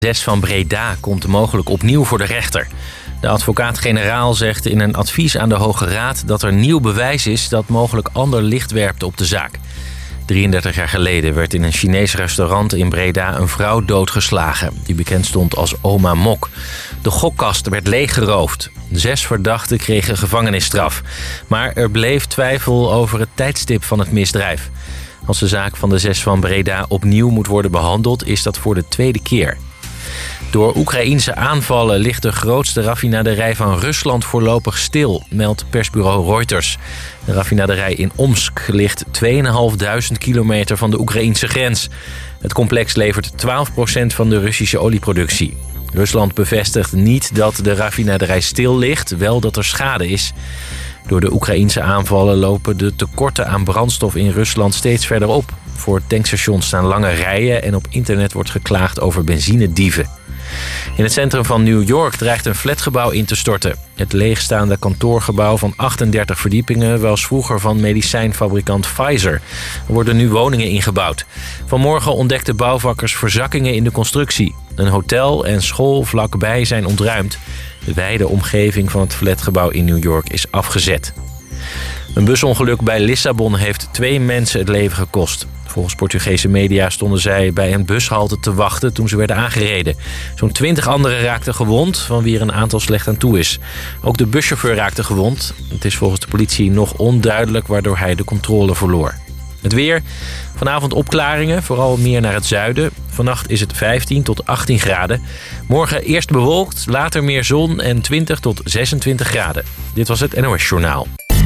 6 van Breda komt mogelijk opnieuw voor de rechter. De advocaat-generaal zegt in een advies aan de Hoge Raad dat er nieuw bewijs is dat mogelijk ander licht werpt op de zaak. 33 jaar geleden werd in een Chinees restaurant in Breda een vrouw doodgeslagen, die bekend stond als Oma Mok. De gokkast werd leeggeroofd. 6 verdachten kregen gevangenisstraf. Maar er bleef twijfel over het tijdstip van het misdrijf. Als de zaak van de 6 van Breda opnieuw moet worden behandeld, is dat voor de tweede keer. Door Oekraïense aanvallen ligt de grootste raffinaderij van Rusland voorlopig stil, meldt persbureau Reuters. De raffinaderij in Omsk ligt 2.500 kilometer van de Oekraïense grens. Het complex levert 12% van de Russische olieproductie. Rusland bevestigt niet dat de raffinaderij stil ligt, wel dat er schade is. Door de Oekraïense aanvallen lopen de tekorten aan brandstof in Rusland steeds verder op. Voor tankstations staan lange rijen en op internet wordt geklaagd over benzinedieven. In het centrum van New York dreigt een flatgebouw in te storten. Het leegstaande kantoorgebouw van 38 verdiepingen was vroeger van medicijnfabrikant Pfizer. Er worden nu woningen ingebouwd. Vanmorgen ontdekten bouwvakkers verzakkingen in de constructie. Een hotel en school vlakbij zijn ontruimd. De wijde omgeving van het flatgebouw in New York is afgezet. Een busongeluk bij Lissabon heeft 2 mensen het leven gekost. Volgens Portugese media stonden zij bij een bushalte te wachten toen ze werden aangereden. Zo'n 20 anderen raakten gewond, van wie er een aantal slecht aan toe is. Ook de buschauffeur raakte gewond. Het is volgens de politie nog onduidelijk waardoor hij de controle verloor. Het weer. Vanavond opklaringen, vooral meer naar het zuiden. Vannacht is het 15 tot 18 graden. Morgen eerst bewolkt, later meer zon en 20 tot 26 graden. Dit was het NOS Journaal.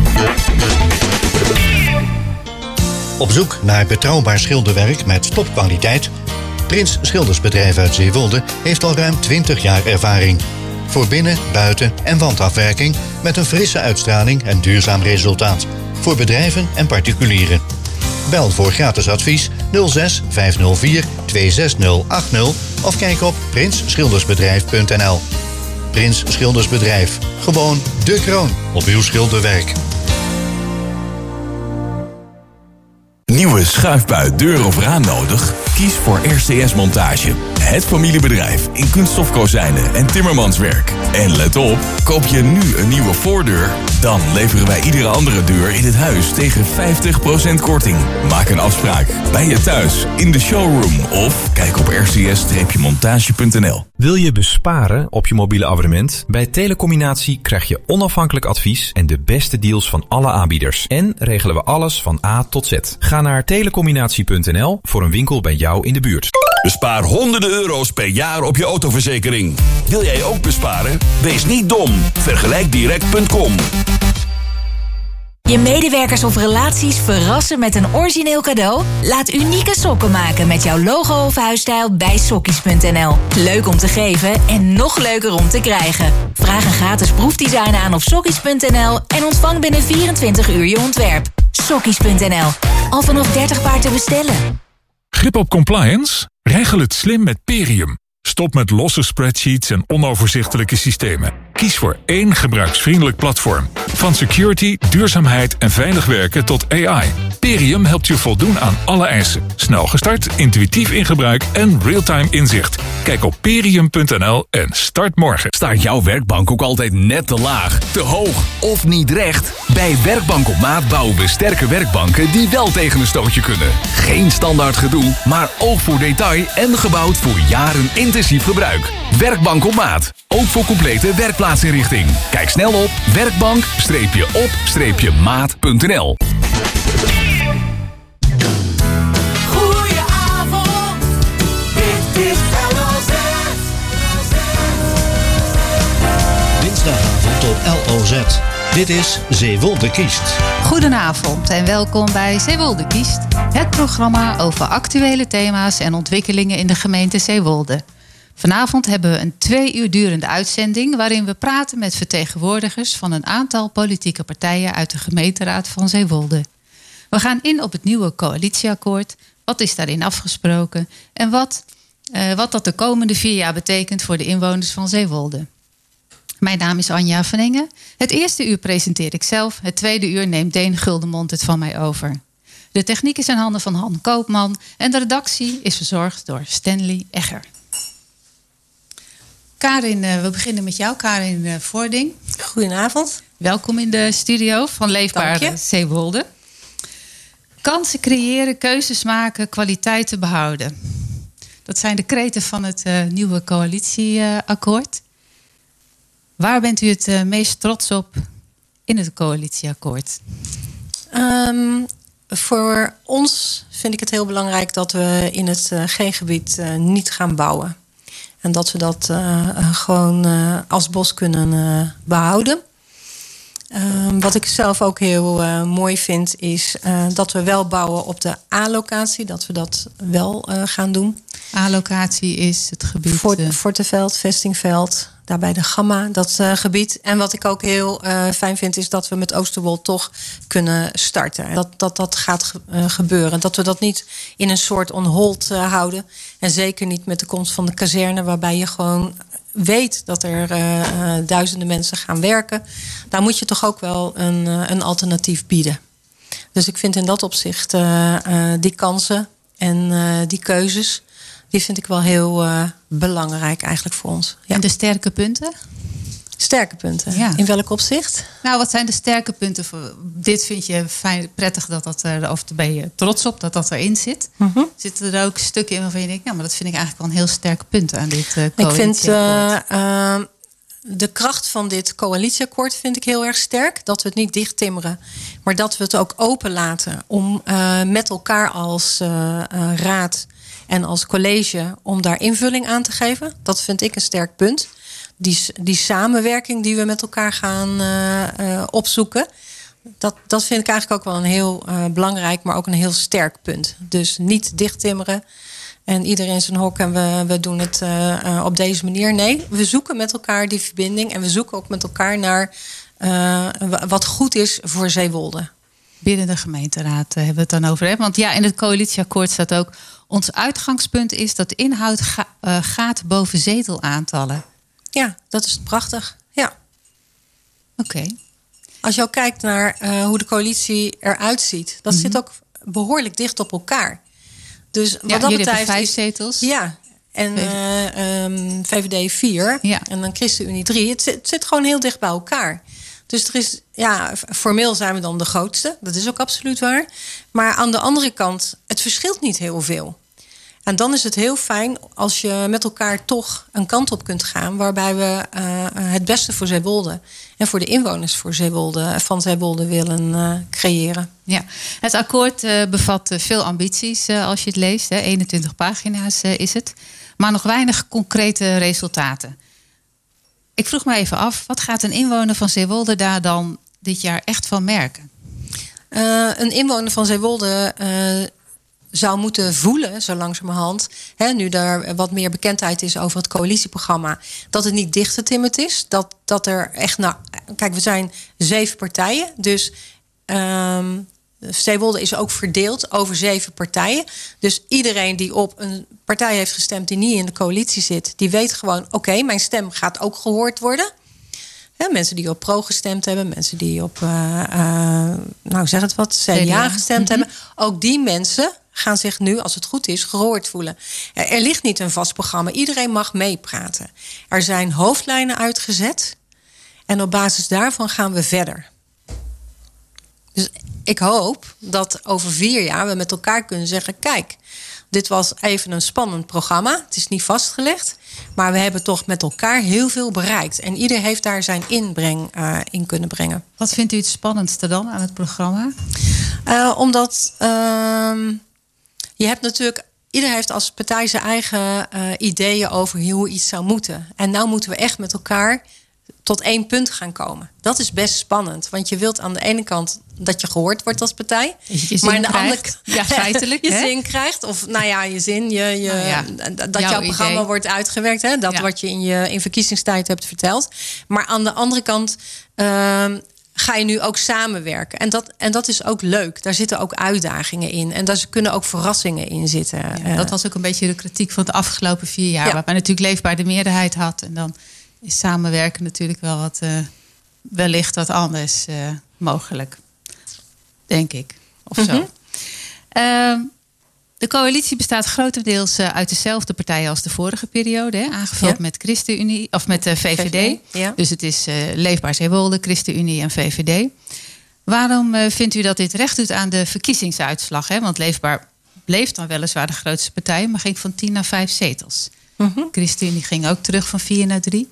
Op zoek naar betrouwbaar schilderwerk met topkwaliteit? Prins Schildersbedrijf uit Zeewolde heeft al ruim 20 jaar ervaring. Voor binnen-, buiten- en wandafwerking met een frisse uitstraling en duurzaam resultaat. Voor bedrijven en particulieren. Bel voor gratis advies 06 504 26080 of kijk op prinsschildersbedrijf.nl. Prins Schildersbedrijf. Gewoon de kroon op uw schilderwerk. Nieuwe schuifbui, deur of raam nodig? Kies voor RCS Montage. Het familiebedrijf in kunststofkozijnen en timmermanswerk. En let op, koop je nu een nieuwe voordeur, dan leveren wij iedere andere deur in het huis tegen 50% korting. Maak een afspraak bij je thuis, in de showroom of kijk op rcs-montage.nl. Wil je besparen op je mobiele abonnement? Bij Telecombinatie krijg je onafhankelijk advies en de beste deals van alle aanbieders. En regelen we alles van A tot Z. Ga naar telecombinatie.nl voor een winkel bij jou in de buurt. Bespaar honderden euro's per jaar op je autoverzekering. Wil jij ook besparen? Wees niet dom. Vergelijkdirect.com. Je medewerkers of relaties verrassen met een origineel cadeau? Laat unieke sokken maken met jouw logo of huisstijl bij Sokkies.nl. Leuk om te geven en nog leuker om te krijgen. Vraag een gratis proefdesign aan op Sokkies.nl en ontvang binnen 24 uur je ontwerp. Sokkies.nl. Al vanaf 30 paar te bestellen. Grip op compliance? Regel het slim met Perium. Stop met losse spreadsheets en onoverzichtelijke systemen. Kies voor één gebruiksvriendelijk platform. Van security, duurzaamheid en veilig werken tot AI. Perium helpt je voldoen aan alle eisen. Snel gestart, intuïtief in gebruik en real-time inzicht. Kijk op perium.nl en start morgen. Staat jouw werkbank ook altijd net te laag, te hoog of niet recht? Bij Werkbank op Maat bouwen we sterke werkbanken die wel tegen een stootje kunnen. Geen standaard gedoe, maar oog voor detail en gebouwd voor jaren intensief gebruik. Werkbank op Maat. Ook voor complete werkplaatsinrichting. Kijk snel op werkbank-op-maat.nl. Goedenavond, dit is LOZ. Dinsdagavond op LOZ. Dit is Zeewolde Kiest. Goedenavond en welkom bij Zeewolde Kiest. Het programma over actuele thema's en ontwikkelingen in de gemeente Zeewolde. Vanavond hebben we een 2 uur durende uitzending waarin we praten met vertegenwoordigers van een aantal politieke partijen uit de gemeenteraad van Zeewolde. We gaan in op het nieuwe coalitieakkoord. Wat is daarin afgesproken en wat dat de komende 4 jaar betekent voor de inwoners van Zeewolde. Mijn naam is Anja van Engen. Het eerste uur presenteer ik zelf. Het tweede uur neemt Deen Guldenmond het van mij over. De techniek is in handen van Han Koopman en de redactie is verzorgd door Stanley Egger. Karin, we beginnen met jou, Karin Voording. Goedenavond. Welkom in de studio van Leefbaar Zeewolde. Kansen creëren, keuzes maken, kwaliteiten behouden. Dat zijn de kreten van het nieuwe coalitieakkoord. Waar bent u het meest trots op in het coalitieakkoord? Voor ons vind ik het heel belangrijk dat we in het G-gebied niet gaan bouwen. En dat we dat gewoon als bos kunnen behouden. Wat ik zelf ook heel mooi vind is dat we wel bouwen op de A-locatie. Dat we dat wel gaan doen. A-locatie is het gebied... Forteveld, Vestingveld, daarbij de Gamma, dat gebied. En wat ik ook heel fijn vind is dat we met Oosterwold toch kunnen starten. Dat gaat gebeuren. Dat we dat niet in een soort on hold houden. En zeker niet met de komst van de kazerne, waarbij je gewoon weet dat er duizenden mensen gaan werken. Daar moet je toch ook wel een alternatief bieden. Dus ik vind in dat opzicht die kansen en die keuzes, die vind ik wel heel belangrijk eigenlijk voor ons. Ja. En de sterke punten? Sterke punten? Ja. In welk opzicht? Nou, wat zijn de sterke punten? Dit vind je fijn, prettig dat er, of ben je trots op dat erin zit? Mm-hmm. Zitten er ook stukken in waarvan je denkt, nou, maar dat vind ik eigenlijk wel een heel sterk punt aan dit coalitieakkoord? Ik vind de kracht van dit coalitieakkoord vind ik heel erg sterk. Dat we het niet dichttimmeren, maar dat we het ook openlaten om met elkaar als raad en als college om daar invulling aan te geven. Dat vind ik een sterk punt. Die samenwerking die we met elkaar gaan opzoeken, dat vind ik eigenlijk ook wel een heel belangrijk, maar ook een heel sterk punt. Dus niet dichttimmeren en iedereen in zijn hok en we doen het op deze manier. Nee, we zoeken met elkaar die verbinding en we zoeken ook met elkaar naar wat goed is voor Zeewolde. Binnen de gemeenteraad hebben we het dan over. Hè? Want ja, in het coalitieakkoord staat ook, ons uitgangspunt is dat inhoud gaat boven zetelaantallen. Ja, dat is prachtig. Ja. Oké. Als je ook kijkt naar hoe de coalitie eruit ziet, dat zit ook behoorlijk dicht op elkaar. Dus wat dat betreft 5 zetels. Ja. En VVD 4 en dan ChristenUnie 3. Het zit gewoon heel dicht bij elkaar. Dus er is, formeel zijn we dan de grootste. Dat is ook absoluut waar. Maar aan de andere kant, het verschilt niet heel veel. En dan is het heel fijn als je met elkaar toch een kant op kunt gaan, waarbij we het beste voor Zeewolde en voor de inwoners van Zeewolde willen creëren. Ja, het akkoord bevat veel ambities als je het leest. 21 pagina's is het. Maar nog weinig concrete resultaten. Ik vroeg me even af, wat gaat een inwoner van Zeewolde daar dan dit jaar echt van merken? Een inwoner van Zeewolde zou moeten voelen, zo langzamerhand, nu er wat meer bekendheid is over het coalitieprogramma, dat het niet dichtgetimmerd is. Dat er echt, kijk, we zijn 7 partijen, dus Zeewolde is ook verdeeld over 7 partijen. Dus iedereen die op een partij heeft gestemd die niet in de coalitie zit, die weet gewoon, oké, mijn stem gaat ook gehoord worden. Mensen die op Pro gestemd hebben, mensen die op CDA gestemd hebben. Ook die mensen gaan zich nu, als het goed is, gehoord voelen. Er ligt niet een vast programma. Iedereen mag meepraten. Er zijn hoofdlijnen uitgezet. En op basis daarvan gaan we verder. Dus ik hoop dat over 4 jaar we met elkaar kunnen zeggen, kijk, dit was even een spannend programma. Het is niet vastgelegd. Maar we hebben toch met elkaar heel veel bereikt. En ieder heeft daar zijn inbreng in kunnen brengen. Wat vindt u het spannendste dan aan het programma? Omdat je hebt natuurlijk, ieder heeft als partij zijn eigen ideeën over hoe iets zou moeten. En nou moeten we echt met elkaar tot 1 punt gaan komen. Dat is best spannend. Want je wilt aan de ene kant dat je gehoord wordt als partij. Maar aan de andere kant, ja, feitelijk, je zin krijgt. Of je zin, dat jouw programma idee wordt uitgewerkt. Hè? Dat wat je in verkiezingstijd hebt verteld. Maar aan de andere kant ga je nu ook samenwerken. En dat is ook leuk. Daar zitten ook uitdagingen in. En daar kunnen ook verrassingen in zitten. Ja, dat was ook een beetje de kritiek van de afgelopen 4 jaar. Waarbij natuurlijk Leefbaar de meerderheid had. En dan is samenwerken natuurlijk wel wat wellicht wat anders mogelijk. Denk ik. Of zo. De coalitie bestaat grotendeels uit dezelfde partijen als de vorige periode. Hè? Aangevuld met ChristenUnie of met de VVD. Ja. Dus het is Leefbaar Zeewolde, ChristenUnie en VVD. Waarom vindt u dat dit recht doet aan de verkiezingsuitslag? Hè? Want Leefbaar bleef dan weliswaar de grootste partij, maar ging van 10 naar 5 zetels. ChristenUnie ging ook terug van 4 naar 3.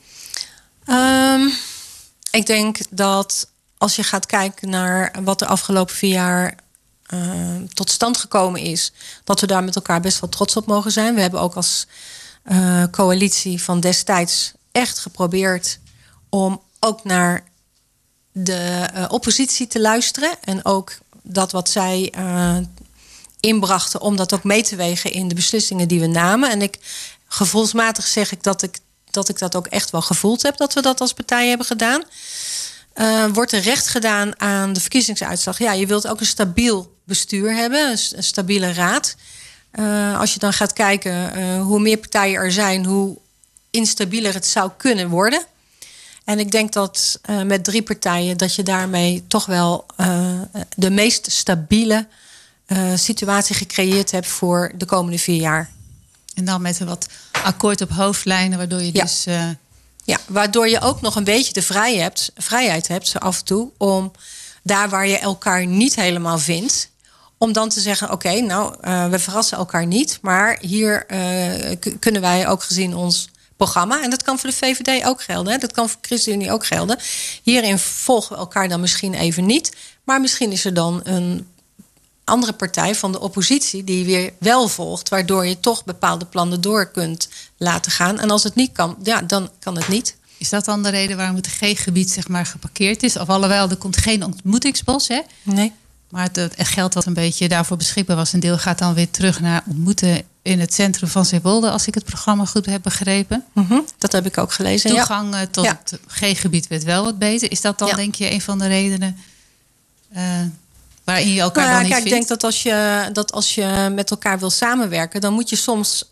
Ik denk dat als je gaat kijken naar wat de afgelopen 4 jaar tot stand gekomen is, dat we daar met elkaar best wel trots op mogen zijn. We hebben ook als coalitie van destijds echt geprobeerd om ook naar de oppositie te luisteren. En ook dat wat zij inbrachten, om dat ook mee te wegen in de beslissingen die we namen. En gevoelsmatig zeg ik dat ik dat ook echt wel gevoeld heb, dat we dat als partij hebben gedaan. Wordt er recht gedaan aan de verkiezingsuitslag? Ja, je wilt ook een stabiel bestuur hebben, een stabiele raad. Als je dan gaat kijken hoe meer partijen er zijn, hoe instabieler het zou kunnen worden. En ik denk dat met 3 partijen dat je daarmee toch wel de meest stabiele situatie gecreëerd hebt voor de komende 4 jaar. En dan met een wat akkoord op hoofdlijnen, waardoor je dus... Ja, waardoor je ook nog een beetje de vrijheid hebt, zo af en toe, om daar waar je elkaar niet helemaal vindt, om dan te zeggen, oké, we verrassen elkaar niet, maar hier kunnen wij ook gezien ons programma, en dat kan voor de VVD ook gelden, hè, dat kan voor ChristenUnie ook gelden. Hierin volgen we elkaar dan misschien even niet, maar misschien is er dan een andere partij van de oppositie die weer wel volgt, waardoor je toch bepaalde plannen door kunt laten gaan. En als het niet kan, ja, dan kan het niet. Is dat dan de reden waarom het G-gebied zeg maar geparkeerd is? Of alhoewel, er komt geen ontmoetingsbos, hè? Nee. Maar het geld wat een beetje daarvoor beschikbaar was, een deel gaat dan weer terug naar ontmoeten in het centrum van Zeewolde, als ik het programma goed heb begrepen. Dat heb ik ook gelezen. Toegang tot het G-gebied werd wel wat beter. Is dat dan, denk je, een van de redenen waarin je elkaar dan niet vindt? Ik denk dat als je met elkaar wil samenwerken, dan moet je soms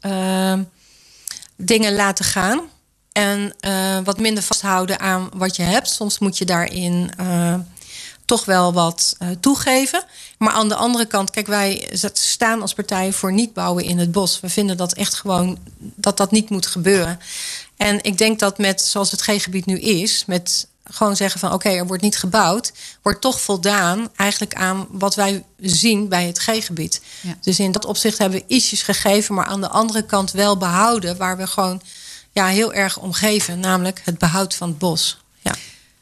dingen laten gaan en wat minder vasthouden aan wat je hebt. Soms moet je daarin toch wel wat toegeven. Maar aan de andere kant, kijk, wij staan als partij voor niet bouwen in het bos. We vinden dat echt gewoon dat niet moet gebeuren. En ik denk dat met, zoals het G-gebied nu is, met gewoon zeggen van oké, er wordt niet gebouwd, wordt toch voldaan eigenlijk aan wat wij zien bij het G-gebied. Ja. Dus in dat opzicht hebben we ietsjes gegeven, maar aan de andere kant wel behouden, waar we gewoon heel erg om geven, namelijk het behoud van het bos. Ja.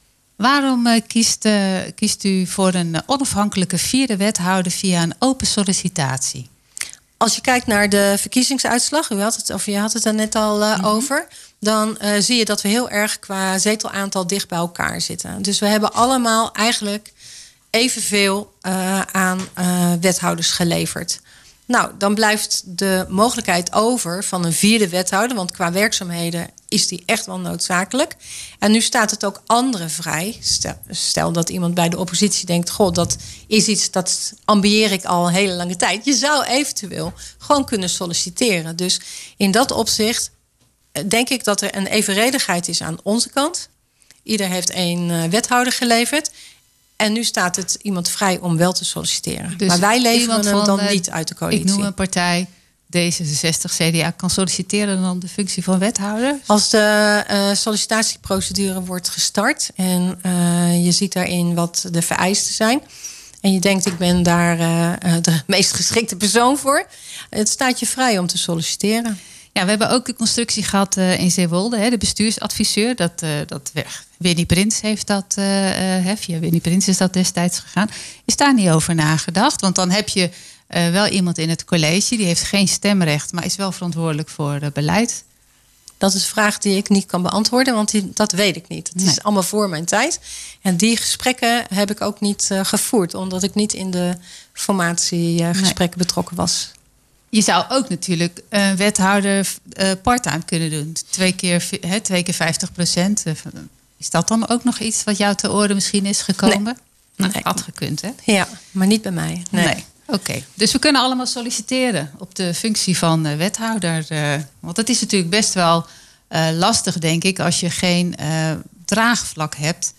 Waarom kiest u voor een onafhankelijke 4e wethouder via een open sollicitatie? Als je kijkt naar de verkiezingsuitslag, je had het er net al over, dan zie je dat we heel erg qua zetelaantal dicht bij elkaar zitten. Dus we hebben allemaal eigenlijk evenveel aan wethouders geleverd. Nou, dan blijft de mogelijkheid over van een 4e wethouder, want qua werkzaamheden is die echt wel noodzakelijk. En nu staat het ook anderen vrij. Stel dat iemand bij de oppositie denkt, goh, dat is iets dat ambieer ik al een hele lange tijd. Je zou eventueel gewoon kunnen solliciteren. Dus in dat opzicht denk ik dat er een evenredigheid is aan onze kant. Ieder heeft 1 wethouder geleverd. En nu staat het iemand vrij om wel te solliciteren. Dus maar wij leveren hem dan niet uit de coalitie. Ik noem een partij, D66, CDA, kan solliciteren dan de functie van wethouder? Als de sollicitatieprocedure wordt gestart en je ziet daarin wat de vereisten zijn, en je denkt, ik ben daar de meest geschikte persoon voor, het staat je vrij om te solliciteren. Ja, we hebben ook een constructie gehad in Zeewolde, de bestuursadviseur. Winnie Prins heeft dat, via Winnie Prins is dat destijds gegaan. Is daar niet over nagedacht? Want dan heb je wel iemand in het college, die heeft geen stemrecht, maar is wel verantwoordelijk voor beleid. Dat is een vraag die ik niet kan beantwoorden, want dat weet ik niet. Het is allemaal voor mijn tijd. En die gesprekken heb ik ook niet gevoerd, omdat ik niet in de formatiegesprekken betrokken was. Je zou ook natuurlijk een wethouder part-time kunnen doen. 2 keer 50%. Is dat dan ook nog iets wat jou te oren misschien is gekomen? Nee. Had gekund, hè? Ja, maar niet bij mij. Nee. Oké. Dus we kunnen allemaal solliciteren op de functie van wethouder. Want dat is natuurlijk best wel lastig, denk ik, als je geen draagvlak hebt,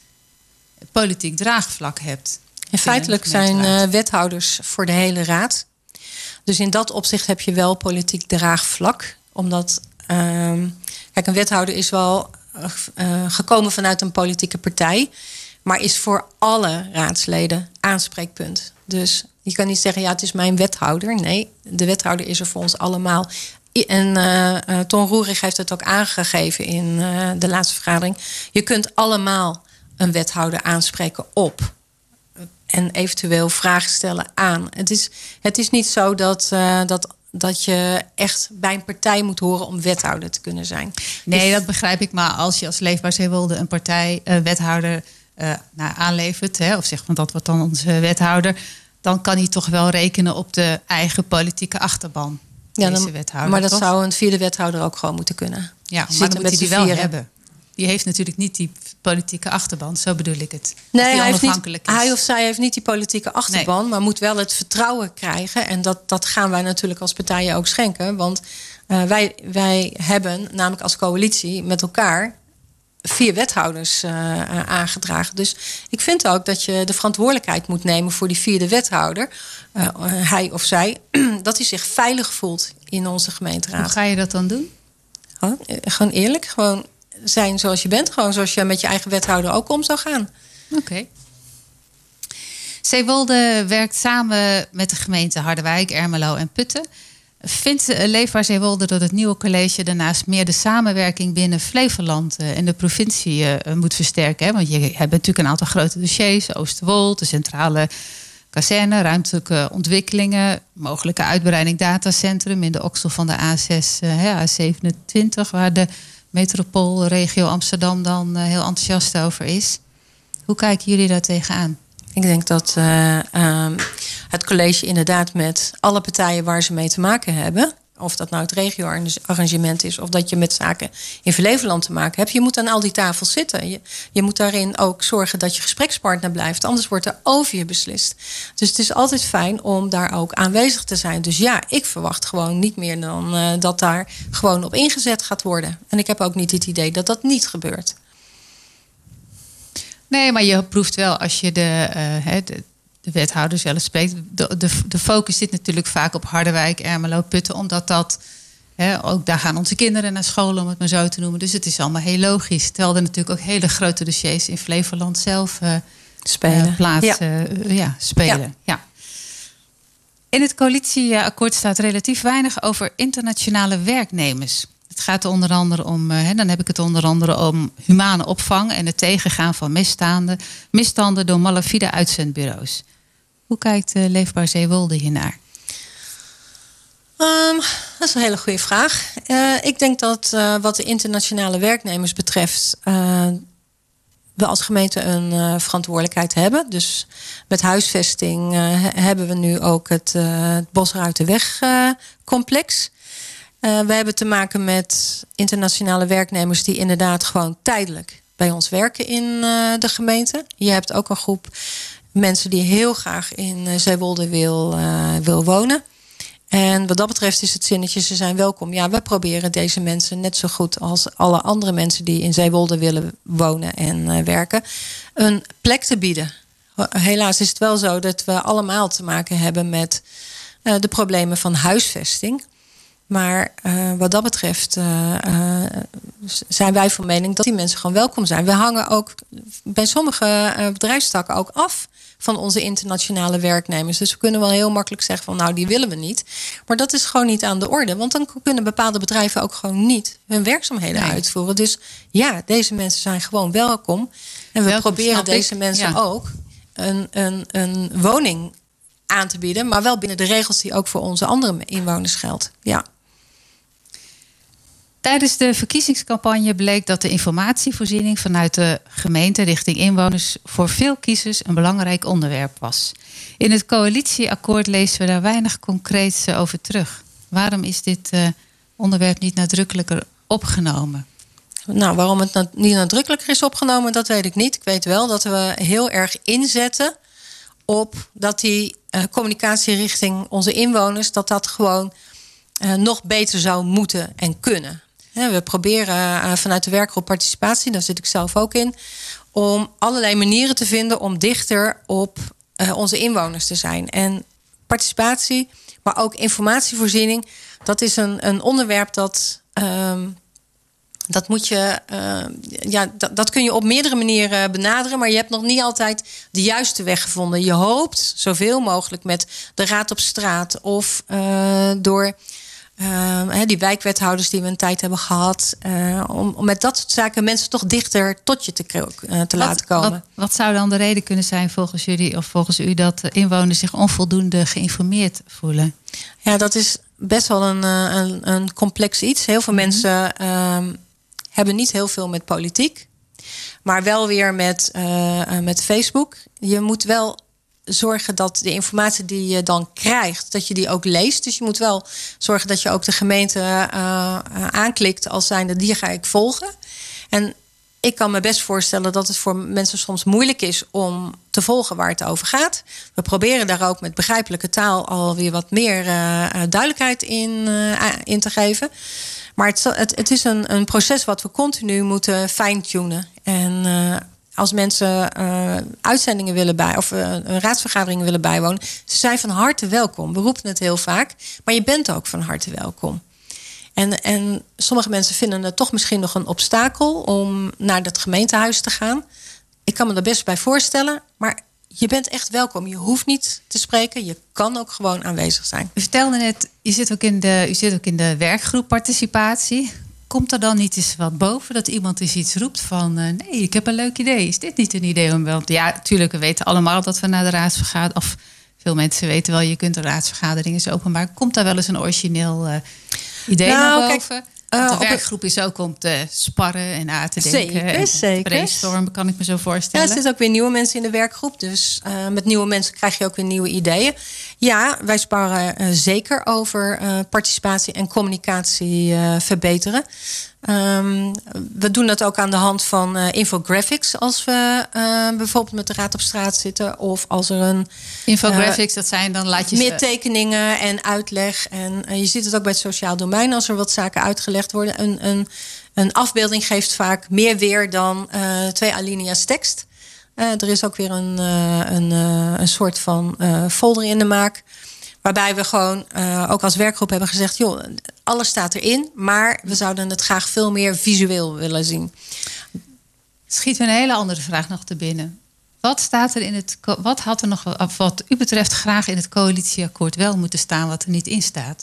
politiek draagvlak hebt. En feitelijk zijn wethouders voor de hele raad. Dus in dat opzicht heb je wel politiek draagvlak. Omdat, kijk, een wethouder is wel gekomen vanuit een politieke partij, maar is voor alle raadsleden aanspreekpunt. Dus je kan niet zeggen, ja, het is mijn wethouder. Nee, de wethouder is er voor ons allemaal. En Ton Roerig heeft het ook aangegeven in de laatste vergadering. Je kunt allemaal een wethouder aanspreken op. En eventueel vragen stellen aan. Het is niet zo dat je echt bij een partij moet horen om wethouder te kunnen zijn. Nee, dus, dat begrijp ik. Maar als je als Leefbaar Zeewolde een partij wethouder aanlevert, of zegt van dat wordt dan onze wethouder, dan kan hij toch wel rekenen op de eigen politieke achterban. Ja, deze wethouder, maar dat toch? zou een vierde wethouder ook gewoon moeten kunnen. Ja, maar dan moet hij die wel hebben. Die heeft natuurlijk niet die politieke achterban, zo bedoel ik het. Nee, hij of zij heeft niet die politieke achterban, maar moet wel het vertrouwen krijgen. En dat gaan wij natuurlijk als partijen ook schenken. Want wij hebben namelijk als coalitie met elkaar 4 wethouders aangedragen. Dus ik vind ook dat je de verantwoordelijkheid moet nemen voor die 4e wethouder. Hij of zij, dat hij zich veilig voelt in onze gemeenteraad. Hoe ga je dat dan doen? Gewoon eerlijk, gewoon zijn zoals je bent. Gewoon zoals je met je eigen wethouder ook om zou gaan. Oké. Zeewolde werkt samen met de gemeenten Harderwijk, Ermelo en Putten. Vindt Leefbaar Zeewolde dat het nieuwe college daarnaast meer de samenwerking binnen Flevoland en de provincie moet versterken? Hè? Want je hebt natuurlijk een aantal grote dossiers. Oosterwold, de centrale kazerne, ruimtelijke ontwikkelingen, mogelijke uitbreiding datacentrum in de oksel van de A6, A27, waar de metropoolregio Amsterdam dan heel enthousiast over is. Hoe kijken jullie daar tegenaan? Ik denk dat het college inderdaad met alle partijen waar ze mee te maken hebben, of dat nou het regio-arrangement is, of dat je met zaken in Flevoland te maken hebt, je moet aan al die tafels zitten. Je moet daarin ook zorgen dat je gesprekspartner blijft, anders wordt er over je beslist. Dus het is altijd fijn om daar ook aanwezig te zijn. Dus ja, ik verwacht gewoon niet meer dan dat daar gewoon op ingezet gaat worden. En ik heb ook niet het idee dat dat niet gebeurt. Nee, maar je proeft wel als je de wethouder zelf spreekt. De focus zit natuurlijk vaak op Harderwijk, Ermelo, Putten. Omdat dat, ook daar gaan onze kinderen naar school, om het maar zo te noemen. Dus het is allemaal heel logisch. Terwijl er natuurlijk ook hele grote dossiers in Flevoland zelf spelen. Spelen. Ja. In het coalitieakkoord staat relatief weinig over internationale werknemers. Het gaat er onder andere om, dan heb ik het onder andere om humane opvang en het tegengaan van misstanden door malafide uitzendbureaus. Hoe kijkt Leefbaar Zeewolde hiernaar? Dat is een hele goede vraag. Ik denk dat wat de internationale werknemers betreft, we als gemeente een verantwoordelijkheid hebben. Dus met huisvesting hebben we nu ook het Bosruitenweg-complex. We hebben te maken met internationale werknemers die inderdaad gewoon tijdelijk bij ons werken in de gemeente. Je hebt ook een groep mensen die heel graag in Zeewolde wil wonen. En wat dat betreft is het zinnetje, ze zijn welkom. Ja, we proberen deze mensen net zo goed als alle andere mensen die in Zeewolde willen wonen en werken, een plek te bieden. Helaas is het wel zo dat we allemaal te maken hebben met de problemen van huisvesting. Maar wat dat betreft zijn wij van mening dat die mensen gewoon welkom zijn. We hangen ook bij sommige bedrijfstakken ook af van onze internationale werknemers. Dus we kunnen wel heel makkelijk zeggen van nou, die willen we niet. Maar dat is gewoon niet aan de orde. Want dan kunnen bepaalde bedrijven ook gewoon niet hun werkzaamheden uitvoeren. Dus ja, deze mensen zijn gewoon welkom. En we proberen deze mensen ook een woning aan te bieden. Maar wel binnen de regels die ook voor onze andere inwoners geldt. Ja. Tijdens de verkiezingscampagne bleek dat de informatievoorziening vanuit de gemeente richting inwoners voor veel kiezers een belangrijk onderwerp was. In het coalitieakkoord lezen we daar weinig concreets over terug. Waarom is dit onderwerp niet nadrukkelijker opgenomen? Nou, waarom het niet nadrukkelijker is opgenomen, dat weet ik niet. Ik weet wel dat we heel erg inzetten op dat die communicatie richting onze inwoners, dat gewoon nog beter zou moeten en kunnen. We proberen vanuit de werkgroep participatie, daar zit ik zelf ook in, om allerlei manieren te vinden om dichter op onze inwoners te zijn. En participatie Maar ook informatievoorziening, dat is een onderwerp dat moet je, dat kun je op meerdere manieren benaderen, maar je hebt nog niet altijd de juiste weg gevonden. Je hoopt zoveel mogelijk met de raad op straat of door die wijkwethouders die we een tijd hebben gehad, om met dat soort zaken mensen toch dichter tot je te laten komen. Wat zou dan de reden kunnen zijn volgens jullie of volgens u dat inwoners zich onvoldoende geïnformeerd voelen? Ja, dat is best wel een complex iets. Heel veel mensen hebben niet heel veel met politiek, maar wel weer met Facebook. Je moet wel zorgen dat de informatie die je dan krijgt, dat je die ook leest. Dus je moet wel zorgen dat je ook de gemeente aanklikt als zijnde, die ga ik volgen. En ik kan me best voorstellen dat het voor mensen soms moeilijk is om te volgen waar het over gaat. We proberen daar ook met begrijpelijke taal alweer wat meer duidelijkheid in te geven. Maar het is een proces wat we continu moeten fine-tunen. En als mensen uitzendingen willen of een raadsvergadering willen bijwonen, ze zijn van harte welkom. We roepen het heel vaak, maar je bent ook van harte welkom. En sommige mensen vinden het toch misschien nog een obstakel om naar het gemeentehuis te gaan. Ik kan me er best bij voorstellen, maar je bent echt welkom. Je hoeft niet te spreken, je kan ook gewoon aanwezig zijn. U vertelde net, u zit ook in de werkgroep participatie. Komt er dan niet eens wat boven dat iemand eens iets roept van nee, ik heb een leuk idee. Is dit niet een idee om wel? Ja, natuurlijk, we weten allemaal dat we naar de raadsvergadering, of veel mensen weten wel, je kunt de raadsvergadering eens openmaken. Komt daar wel eens een origineel idee naar boven? Kijk, de werkgroep is ook om te sparren en na te denken. Zeker. Brainstormen, kan ik me zo voorstellen. Ja, er zitten ook weer nieuwe mensen in de werkgroep. Dus met nieuwe mensen krijg je ook weer nieuwe ideeën. Ja, wij sparren zeker over participatie en communicatie verbeteren. We doen dat ook aan de hand van infographics als we bijvoorbeeld met de raad op straat zitten. Of als er een infographics, dat zijn dan laat je meer tekeningen en uitleg. En je ziet het ook bij het sociaal domein als er wat zaken uitgelegd worden. Een afbeelding geeft vaak meer weer dan 2 alinea's tekst. Er is ook weer een soort van folder in de maak. Waarbij we gewoon ook als werkgroep hebben gezegd, joh, alles staat erin, maar we zouden het graag veel meer visueel willen zien. Schiet me een hele andere vraag nog te binnen. Wat had er nog, wat u betreft, graag in het coalitieakkoord wel moeten staan wat er niet in staat?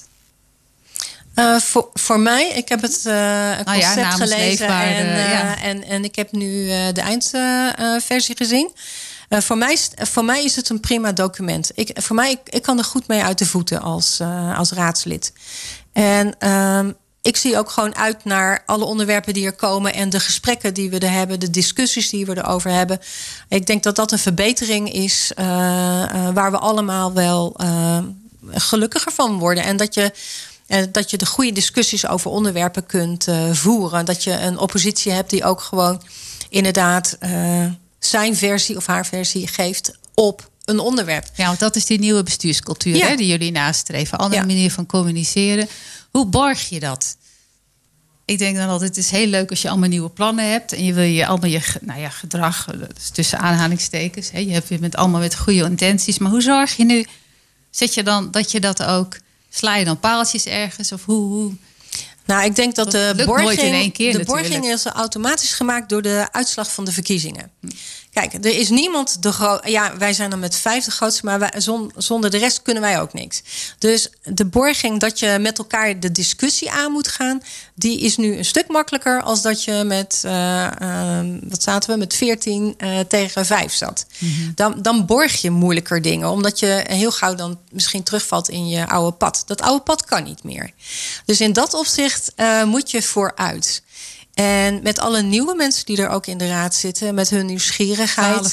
Voor mij, ik heb het concept gelezen en ik heb nu de eindversie gezien. Voor mij is het een prima document. Ik kan er goed mee uit de voeten als raadslid. En ik zie ook gewoon uit naar alle onderwerpen die er komen en de gesprekken die we er hebben, de discussies die we erover hebben. Ik denk dat dat een verbetering is waar we allemaal wel gelukkiger van worden. En dat je de goede discussies over onderwerpen kunt voeren. Dat je een oppositie hebt die ook gewoon inderdaad zijn versie of haar versie geeft op een onderwerp. Ja, want dat is die nieuwe bestuurscultuur die jullie nastreven. Andere manier van communiceren. Hoe borg je dat? Ik denk dan altijd, het is heel leuk als je allemaal nieuwe plannen hebt. En je wil je allemaal je gedrag, dus tussen aanhalingstekens. Je bent allemaal met goede intenties. Maar hoe zorg je nu, zet je dan dat je dat ook, sla je dan paaltjes ergens? Of hoe? Nou, ik denk dat de borging is automatisch gemaakt door de uitslag van de verkiezingen. Kijk, er is niemand wij zijn dan met 50 grootste, maar zonder de rest kunnen wij ook niks. Dus de borging dat je met elkaar de discussie aan moet gaan, die is nu een stuk makkelijker als dat je met 14 tegen 5 zat. Mm-hmm. Dan borg je moeilijker dingen, omdat je heel gauw dan misschien terugvalt in je oude pad. Dat oude pad kan niet meer. Dus in dat opzicht moet je vooruit. En met alle nieuwe mensen die er ook in de raad zitten, met hun nieuwsgierigheid.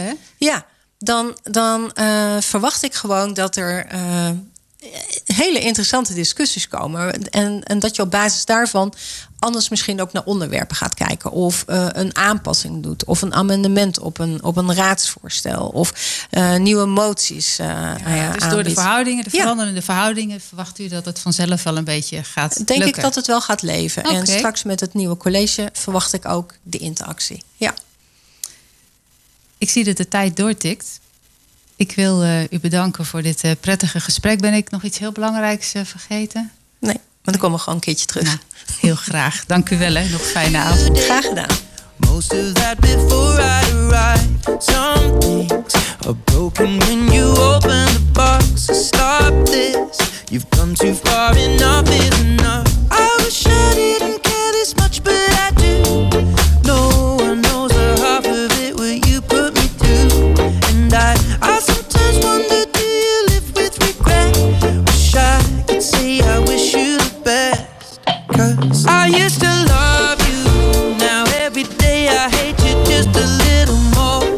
Dan verwacht ik gewoon dat er hele interessante discussies komen. En dat je op basis daarvan anders misschien ook naar onderwerpen gaat kijken. Of een aanpassing doet. Of een amendement op een raadsvoorstel. Of nieuwe moties dus door de veranderende verhoudingen, verwacht u dat het vanzelf wel een beetje gaat lukken? Denk ik dat het wel gaat leven. Okay. En straks met het nieuwe college verwacht ik ook de interactie. Ja. Ik zie dat de tijd doortikt. Ik wil u bedanken voor dit prettige gesprek. Ben ik nog iets heel belangrijks vergeten? Nee, maar dan komen we gewoon een keertje terug. Nou, heel graag. Dank u wel. Hè. Nog een fijne avond. Graag gedaan. Most of that before I arrive. Some things are broken when you open the box. So stop this. You've come too far, enough is enough. I wish I didn't care this much, but I do. No one knows the half of it, what you put me through. And I sometimes wonder, do you live with regret? Wish I could say I wish you the best. 'Cause I used to love you. Now every day I hate you just a little more.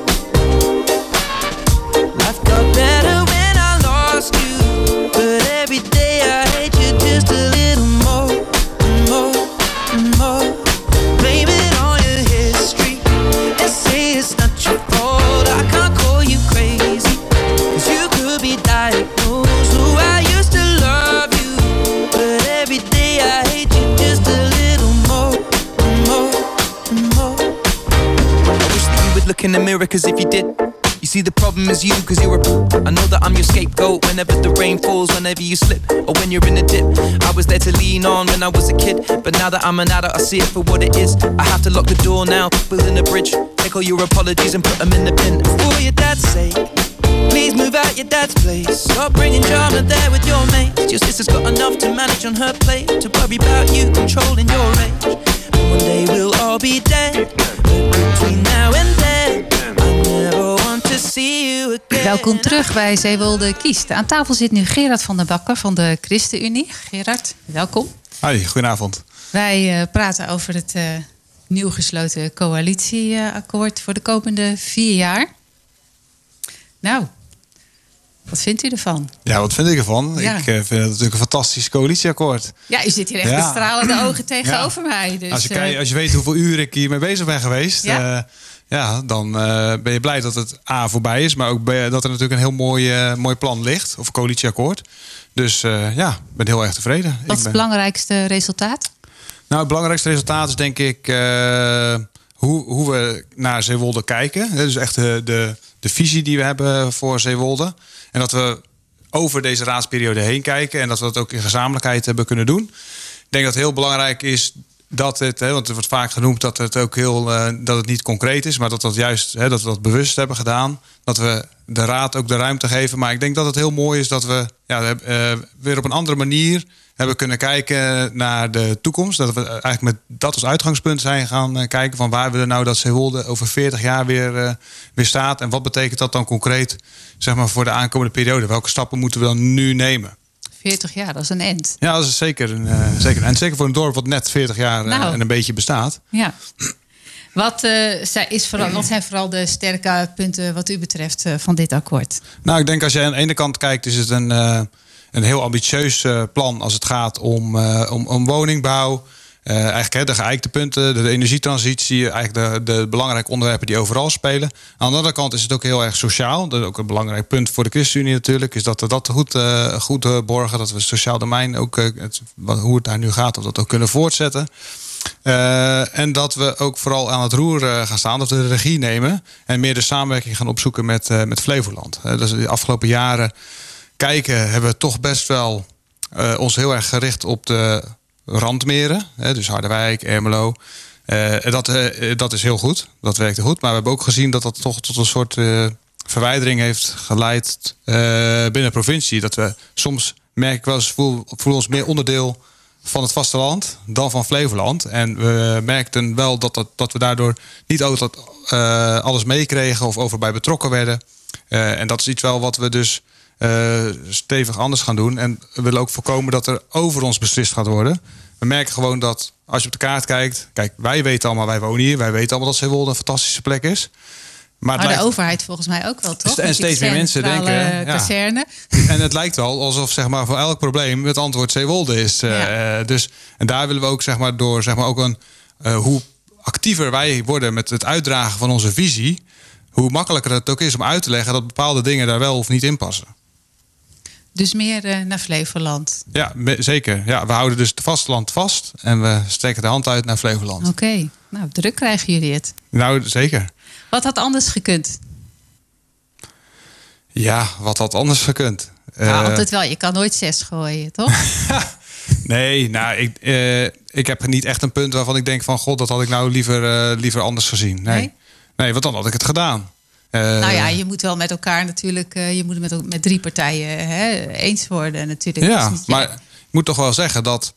Life got better when I lost you, but every day I hate you just a little more, more, more. Blame it on your history and say it's not your fault. I can't call you crazy, 'cause you could be diagnosed. Oh, I used to love you, but every day I hate you just a little more, more, more. I wish that you would look in the mirror, 'cause if you did, you see the problem is you, 'cause you're I know that I'm your scapegoat whenever the rain falls, whenever you slip, or when you're in a dip. I was there to lean on when I was a kid, but now that I'm an adult I see it for what it is. I have to lock the door now, building a bridge. Take all your apologies and put them in the bin. For your dad's sake, please move out your dad's place. Stop bringing drama there with your mates. Your sister's got enough to manage on her plate, to worry about you controlling your age. And one day we'll all be dead, but between now and then I never want to see you again. Welkom terug bij Zeewolde Kiest. Aan tafel zit nu Gerard van der Bakker van de ChristenUnie. Gerard, welkom. Hoi, goedenavond. Wij praten over het nieuw gesloten coalitieakkoord voor de komende 4 jaar. Nou, wat vindt u ervan? Ja, wat vind ik ervan? Ja. Ik vind het natuurlijk een fantastisch coalitieakkoord. Ja, u zit hier echt met stralende ogen tegenover mij. Dus, als je weet hoeveel uren ik hiermee bezig ben geweest... dan ben je blij dat het A voorbij is. Maar ook dat er natuurlijk een heel mooi plan ligt. Of coalitieakkoord. Dus ik ben heel erg tevreden. Wat is het belangrijkste resultaat? Nou, het belangrijkste resultaat is denk ik hoe we naar Zeewolde kijken. Dus echt de visie die we hebben voor Zeewolde. En dat we over deze raadsperiode heen kijken. En dat we dat ook in gezamenlijkheid hebben kunnen doen. Ik denk dat het heel belangrijk is dat het, want het wordt vaak genoemd dat het ook dat het niet concreet is, maar dat we dat bewust hebben gedaan. Dat we de raad ook de ruimte geven. Maar ik denk dat het heel mooi is dat we weer op een andere manier hebben kunnen kijken naar de toekomst. Dat we eigenlijk met dat als uitgangspunt zijn gaan kijken van waar we nou dat Zeewolde over 40 jaar weer staat. En wat betekent dat dan concreet, zeg maar, voor de aankomende periode? Welke stappen moeten we dan nu nemen? 40 jaar, dat is een end. Ja, dat is zeker een end. Zeker voor een dorp wat net 40 jaar en een beetje bestaat. Ja. Wat zijn vooral de sterke punten wat u betreft van dit akkoord? Nou, ik denk als je aan de ene kant kijkt, is het een heel ambitieus plan als het gaat om woningbouw. Eigenlijk de geëikte punten, de energietransitie, eigenlijk de belangrijke onderwerpen die overal spelen. Aan de andere kant is het ook heel erg sociaal. Dat is ook een belangrijk punt voor de ChristenUnie natuurlijk. Is dat we dat goed borgen. Dat we het sociaal domein ook, hoe het daar nu gaat, of dat ook kunnen voortzetten. En dat we ook vooral aan het roer gaan staan. Dat we de regie nemen. En meer de samenwerking gaan opzoeken met Flevoland. Dus de afgelopen jaren hebben we toch best wel ons heel erg gericht op de randmeren. Dus Harderwijk, Ermelo. Dat is heel goed. Dat werkte goed. Maar we hebben ook gezien dat dat toch tot een soort verwijdering heeft geleid binnen de provincie. Dat we soms, merk ik wel eens, voelen ons meer onderdeel van het vasteland dan van Flevoland. En we merkten wel dat we daardoor niet altijd alles meekregen of over bij betrokken werden. En dat is iets wel wat we dus stevig anders gaan doen. En we willen ook voorkomen dat er over ons beslist gaat worden. We merken gewoon dat als je op de kaart kijkt, kijk, wij weten allemaal, wij wonen hier. Wij weten allemaal dat Zeewolde een fantastische plek is. Maar de overheid volgens mij ook wel, toch? En steeds meer mensen denken. Kazerne. En het lijkt wel alsof, zeg maar, voor elk probleem het antwoord Zeewolde is. Dus, en daar willen we ook, zeg maar, door, zeg maar, ook hoe actiever wij worden met het uitdragen van onze visie, hoe makkelijker het ook is om uit te leggen dat bepaalde dingen daar wel of niet in passen. Dus meer naar Flevoland. Ja, zeker. Ja, we houden dus het vasteland vast en we strekken de hand uit naar Flevoland. Oké. Nou, druk krijgen jullie het. Nou, zeker. Wat had anders gekund? Ja, wat had anders gekund? Altijd wel. Je kan nooit 6 gooien, toch? Nee, nou, ik heb niet echt een punt waarvan ik denk van... God, dat had ik nou liever anders gezien. Nee, want dan had ik het gedaan. Nou ja, je moet wel met elkaar natuurlijk... je moet het met 3 partijen eens worden natuurlijk. Ja, maar ik moet toch wel zeggen dat...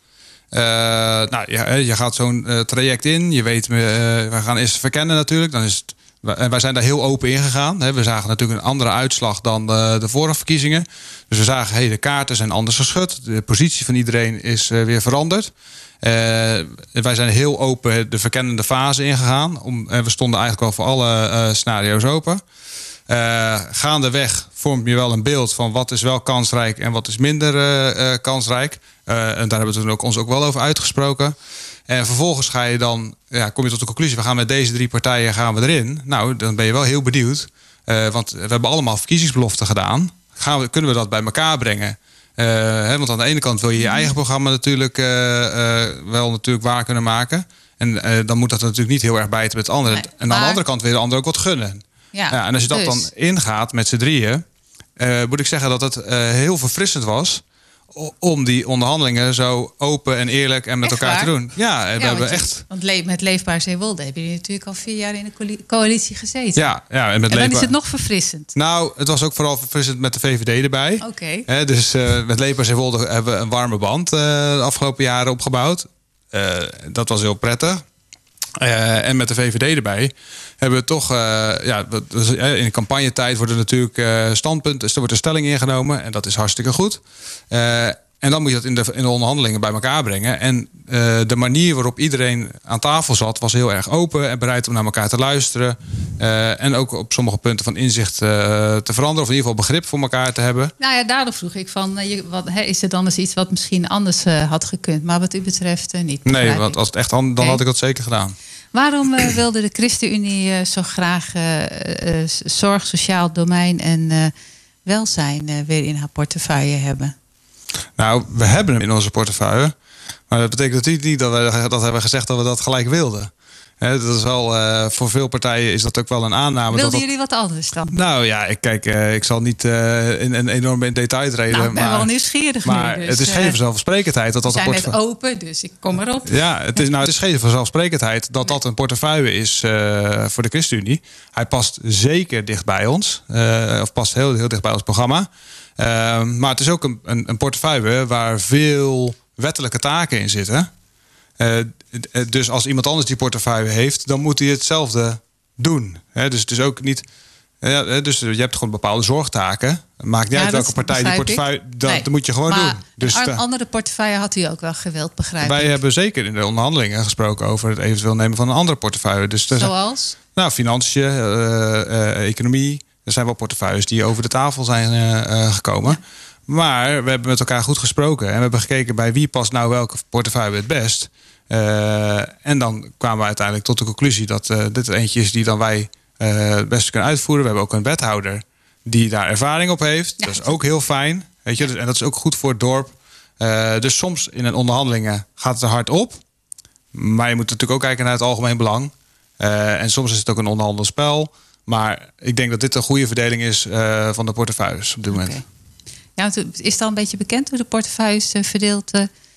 je gaat zo'n traject in. Je weet, we gaan eerst verkennen natuurlijk. Dan is het... En wij zijn daar heel open in gegaan. We zagen natuurlijk een andere uitslag dan de vorige verkiezingen. Dus we zagen, de kaarten zijn anders geschud. De positie van iedereen is weer veranderd. Wij zijn heel open de verkennende fase ingegaan. En we stonden eigenlijk wel voor alle scenario's open. Gaandeweg vormt je wel een beeld van wat is wel kansrijk en wat is minder kansrijk. En daar hebben we toen ons ook wel over uitgesproken. En vervolgens kom je tot de conclusie... we gaan met deze 3 partijen erin. Nou, dan ben je wel heel benieuwd. Want we hebben allemaal verkiezingsbeloften gedaan. Kunnen we dat bij elkaar brengen? Want aan de ene kant wil je eigen programma natuurlijk... wel natuurlijk waar kunnen maken. En dan moet dat natuurlijk niet heel erg bijten met het andere. Nee, en aan de andere kant wil je de ander ook wat gunnen. Ja, en als je dat dan ingaat met z'n drieën... moet ik zeggen dat het heel verfrissend was... om die onderhandelingen zo open en eerlijk en met elkaar te doen. Ja, we hebben echt... Want met Leefbaar Zeewolde hebben jullie natuurlijk al 4 jaar in de coalitie gezeten. Ja, en dan is het nog verfrissend. Nou, het was ook vooral verfrissend met de VVD erbij. Oké. Dus met Leefbaar Zeewolde hebben we een warme band de afgelopen jaren opgebouwd. Dat was heel prettig. En met de VVD erbij hebben we toch... in de campagnetijd worden natuurlijk standpunten... dus er wordt een stelling ingenomen en dat is hartstikke goed. En dan moet je dat in de onderhandelingen bij elkaar brengen. En de manier waarop iedereen aan tafel zat... was heel erg open en bereid om naar elkaar te luisteren. En ook op sommige punten van inzicht te veranderen... of in ieder geval begrip voor elkaar te hebben. Nou ja, daardoor vroeg ik van... is er dan eens iets wat misschien anders had gekund? Maar wat u betreft niet. Nee, want als het echt dan had ik dat zeker gedaan. Waarom wilde de ChristenUnie zo graag zorg, sociaal domein en welzijn weer in haar portefeuille hebben? Nou, we hebben hem in onze portefeuille. Maar dat betekent natuurlijk niet dat we dat hebben gezegd dat we dat gelijk wilden. Dat is wel, voor veel partijen is dat ook wel een aanname. Wilden jullie wat anders dan? Nou ja, ik zal niet enorm in detail treden. Nou, ik ben wel nieuwsgierig maar nu. Dus, het is geen vanzelfsprekendheid dat we zijn een net open, dus ik kom erop. Ja, het is geen vanzelfsprekendheid dat een portefeuille is voor de ChristenUnie. Hij past zeker dicht bij ons. Of past heel, heel dicht bij ons programma. Maar het is ook een portefeuille waar veel wettelijke taken in zitten. Dus als iemand anders die portefeuille heeft, dan moet hij hetzelfde doen. Dus het is ook niet... dus je hebt gewoon bepaalde zorgtaken. Maakt niet uit welke partij die portefeuille... Dat moet je gewoon doen. Dus een andere portefeuille had u ook wel gewild, begrijp ik. Wij hebben zeker in de onderhandelingen gesproken over het eventueel nemen van een andere portefeuille. Dus zoals? Nou, financiën, economie. Er zijn wel portefeuilles die over de tafel zijn gekomen. Ja. Maar we hebben met elkaar goed gesproken. En we hebben gekeken bij wie past nou welke portefeuille het best. En dan kwamen we uiteindelijk tot de conclusie dat dit er eentje is die dan wij het beste kunnen uitvoeren. We hebben ook een wethouder die daar ervaring op heeft. Ja, dat is ook heel fijn. Weet je? En dat is ook goed voor het dorp. Dus soms in een onderhandelingen gaat het er hard op. Maar je moet natuurlijk ook kijken naar het algemeen belang. En soms is het ook een onderhandelspel. Maar ik denk dat dit een goede verdeling is van de portefeuilles op dit moment. Ja, is het al een beetje bekend hoe de portefeuilles verdeeld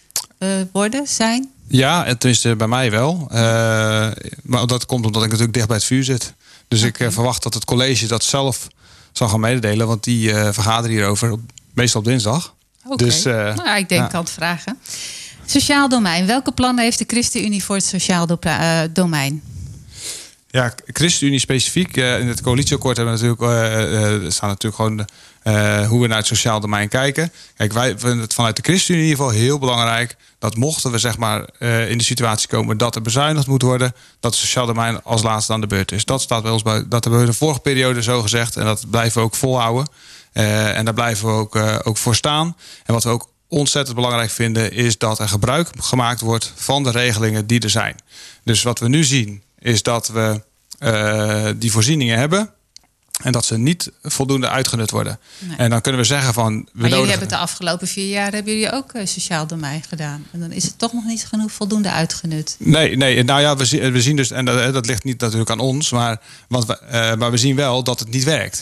zijn? Ja, tenminste bij mij wel. Maar dat komt omdat ik natuurlijk dicht bij het vuur zit. Dus ik verwacht dat het college dat zelf zal gaan mededelen. Want die vergaderen hierover meestal op dinsdag. Dus, ik denk ik kan het vragen. Sociaal domein. Welke plannen heeft de ChristenUnie voor het sociaal domein? Ja, ChristenUnie specifiek. In het coalitieakkoord hebben we natuurlijk, staan natuurlijk gewoon hoe we naar het sociaal domein kijken. Kijk, wij vinden het vanuit de ChristenUnie in ieder geval heel belangrijk dat mochten we zeg maar in de situatie komen dat er bezuinigd moet worden, dat het sociaal domein als laatste aan de beurt is. Dat staat bij ons bij. Dat hebben we de vorige periode zo gezegd en dat blijven we ook volhouden. En daar blijven we ook voor staan. En wat we ook ontzettend belangrijk vinden is dat er gebruik gemaakt wordt van de regelingen die er zijn. Dus wat we nu zien is dat we die voorzieningen hebben en dat ze niet voldoende uitgenut worden. Nee. En dan kunnen we zeggen van... Maar jullie hebben de afgelopen 4 jaar hebben jullie ook sociaal domein gedaan. En dan is het toch nog niet genoeg voldoende uitgenut. Nee. Nou ja, we zien dus, en dat ligt niet natuurlijk aan ons, maar we zien wel dat het niet werkt.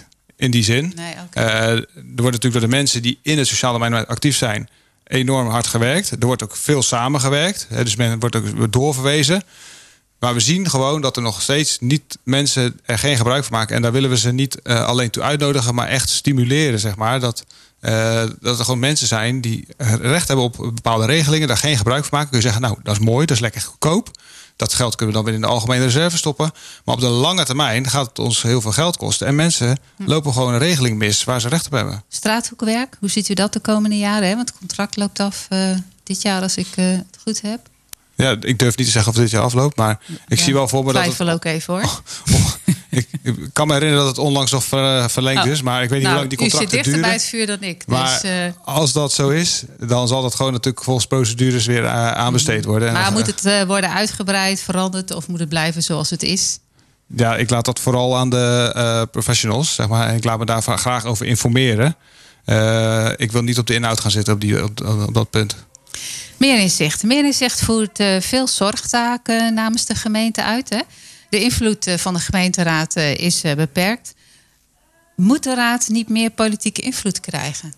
in die zin. Nee, okay. Er wordt natuurlijk door de mensen die in het sociaal domein actief zijn enorm hard gewerkt. Er wordt ook veel samengewerkt. Dus men wordt ook doorverwezen. Maar we zien gewoon dat er nog steeds niet mensen er geen gebruik van maken. En daar willen we ze niet alleen toe uitnodigen, maar echt stimuleren, zeg maar. Dat er gewoon mensen zijn die recht hebben op bepaalde regelingen, daar geen gebruik van maken. Kun je zeggen, nou, dat is mooi, dat is lekker goedkoop. Dat geld kunnen we dan weer in de algemene reserve stoppen. Maar op de lange termijn gaat het ons heel veel geld kosten. En mensen lopen gewoon een regeling mis waar ze recht op hebben. Straathoekwerk, hoe ziet u dat de komende jaren? Hè? Want het contract loopt af dit jaar, als ik het goed heb. Ja, ik durf niet te zeggen of dit jaar afloopt, maar ik zie wel voor me dat twijfel ook even, hoor. Ik kan me herinneren dat het onlangs nog verlengd is, maar ik weet niet hoe lang die contracten duren. U zit dichter bij het vuur dan ik. Maar dus, als dat zo is, dan zal dat gewoon natuurlijk volgens procedures weer aanbesteed worden. Maar moet het worden uitgebreid, veranderd of moet het blijven zoals het is? Ja, ik laat dat vooral aan de professionals, zeg maar. En ik laat me daar graag over informeren. Ik wil niet op de inhoud gaan zitten op dat punt. Meer Inzicht voert veel zorgtaken namens de gemeente uit. Hè? De invloed van de gemeenteraad is beperkt. Moet de raad niet meer politieke invloed krijgen?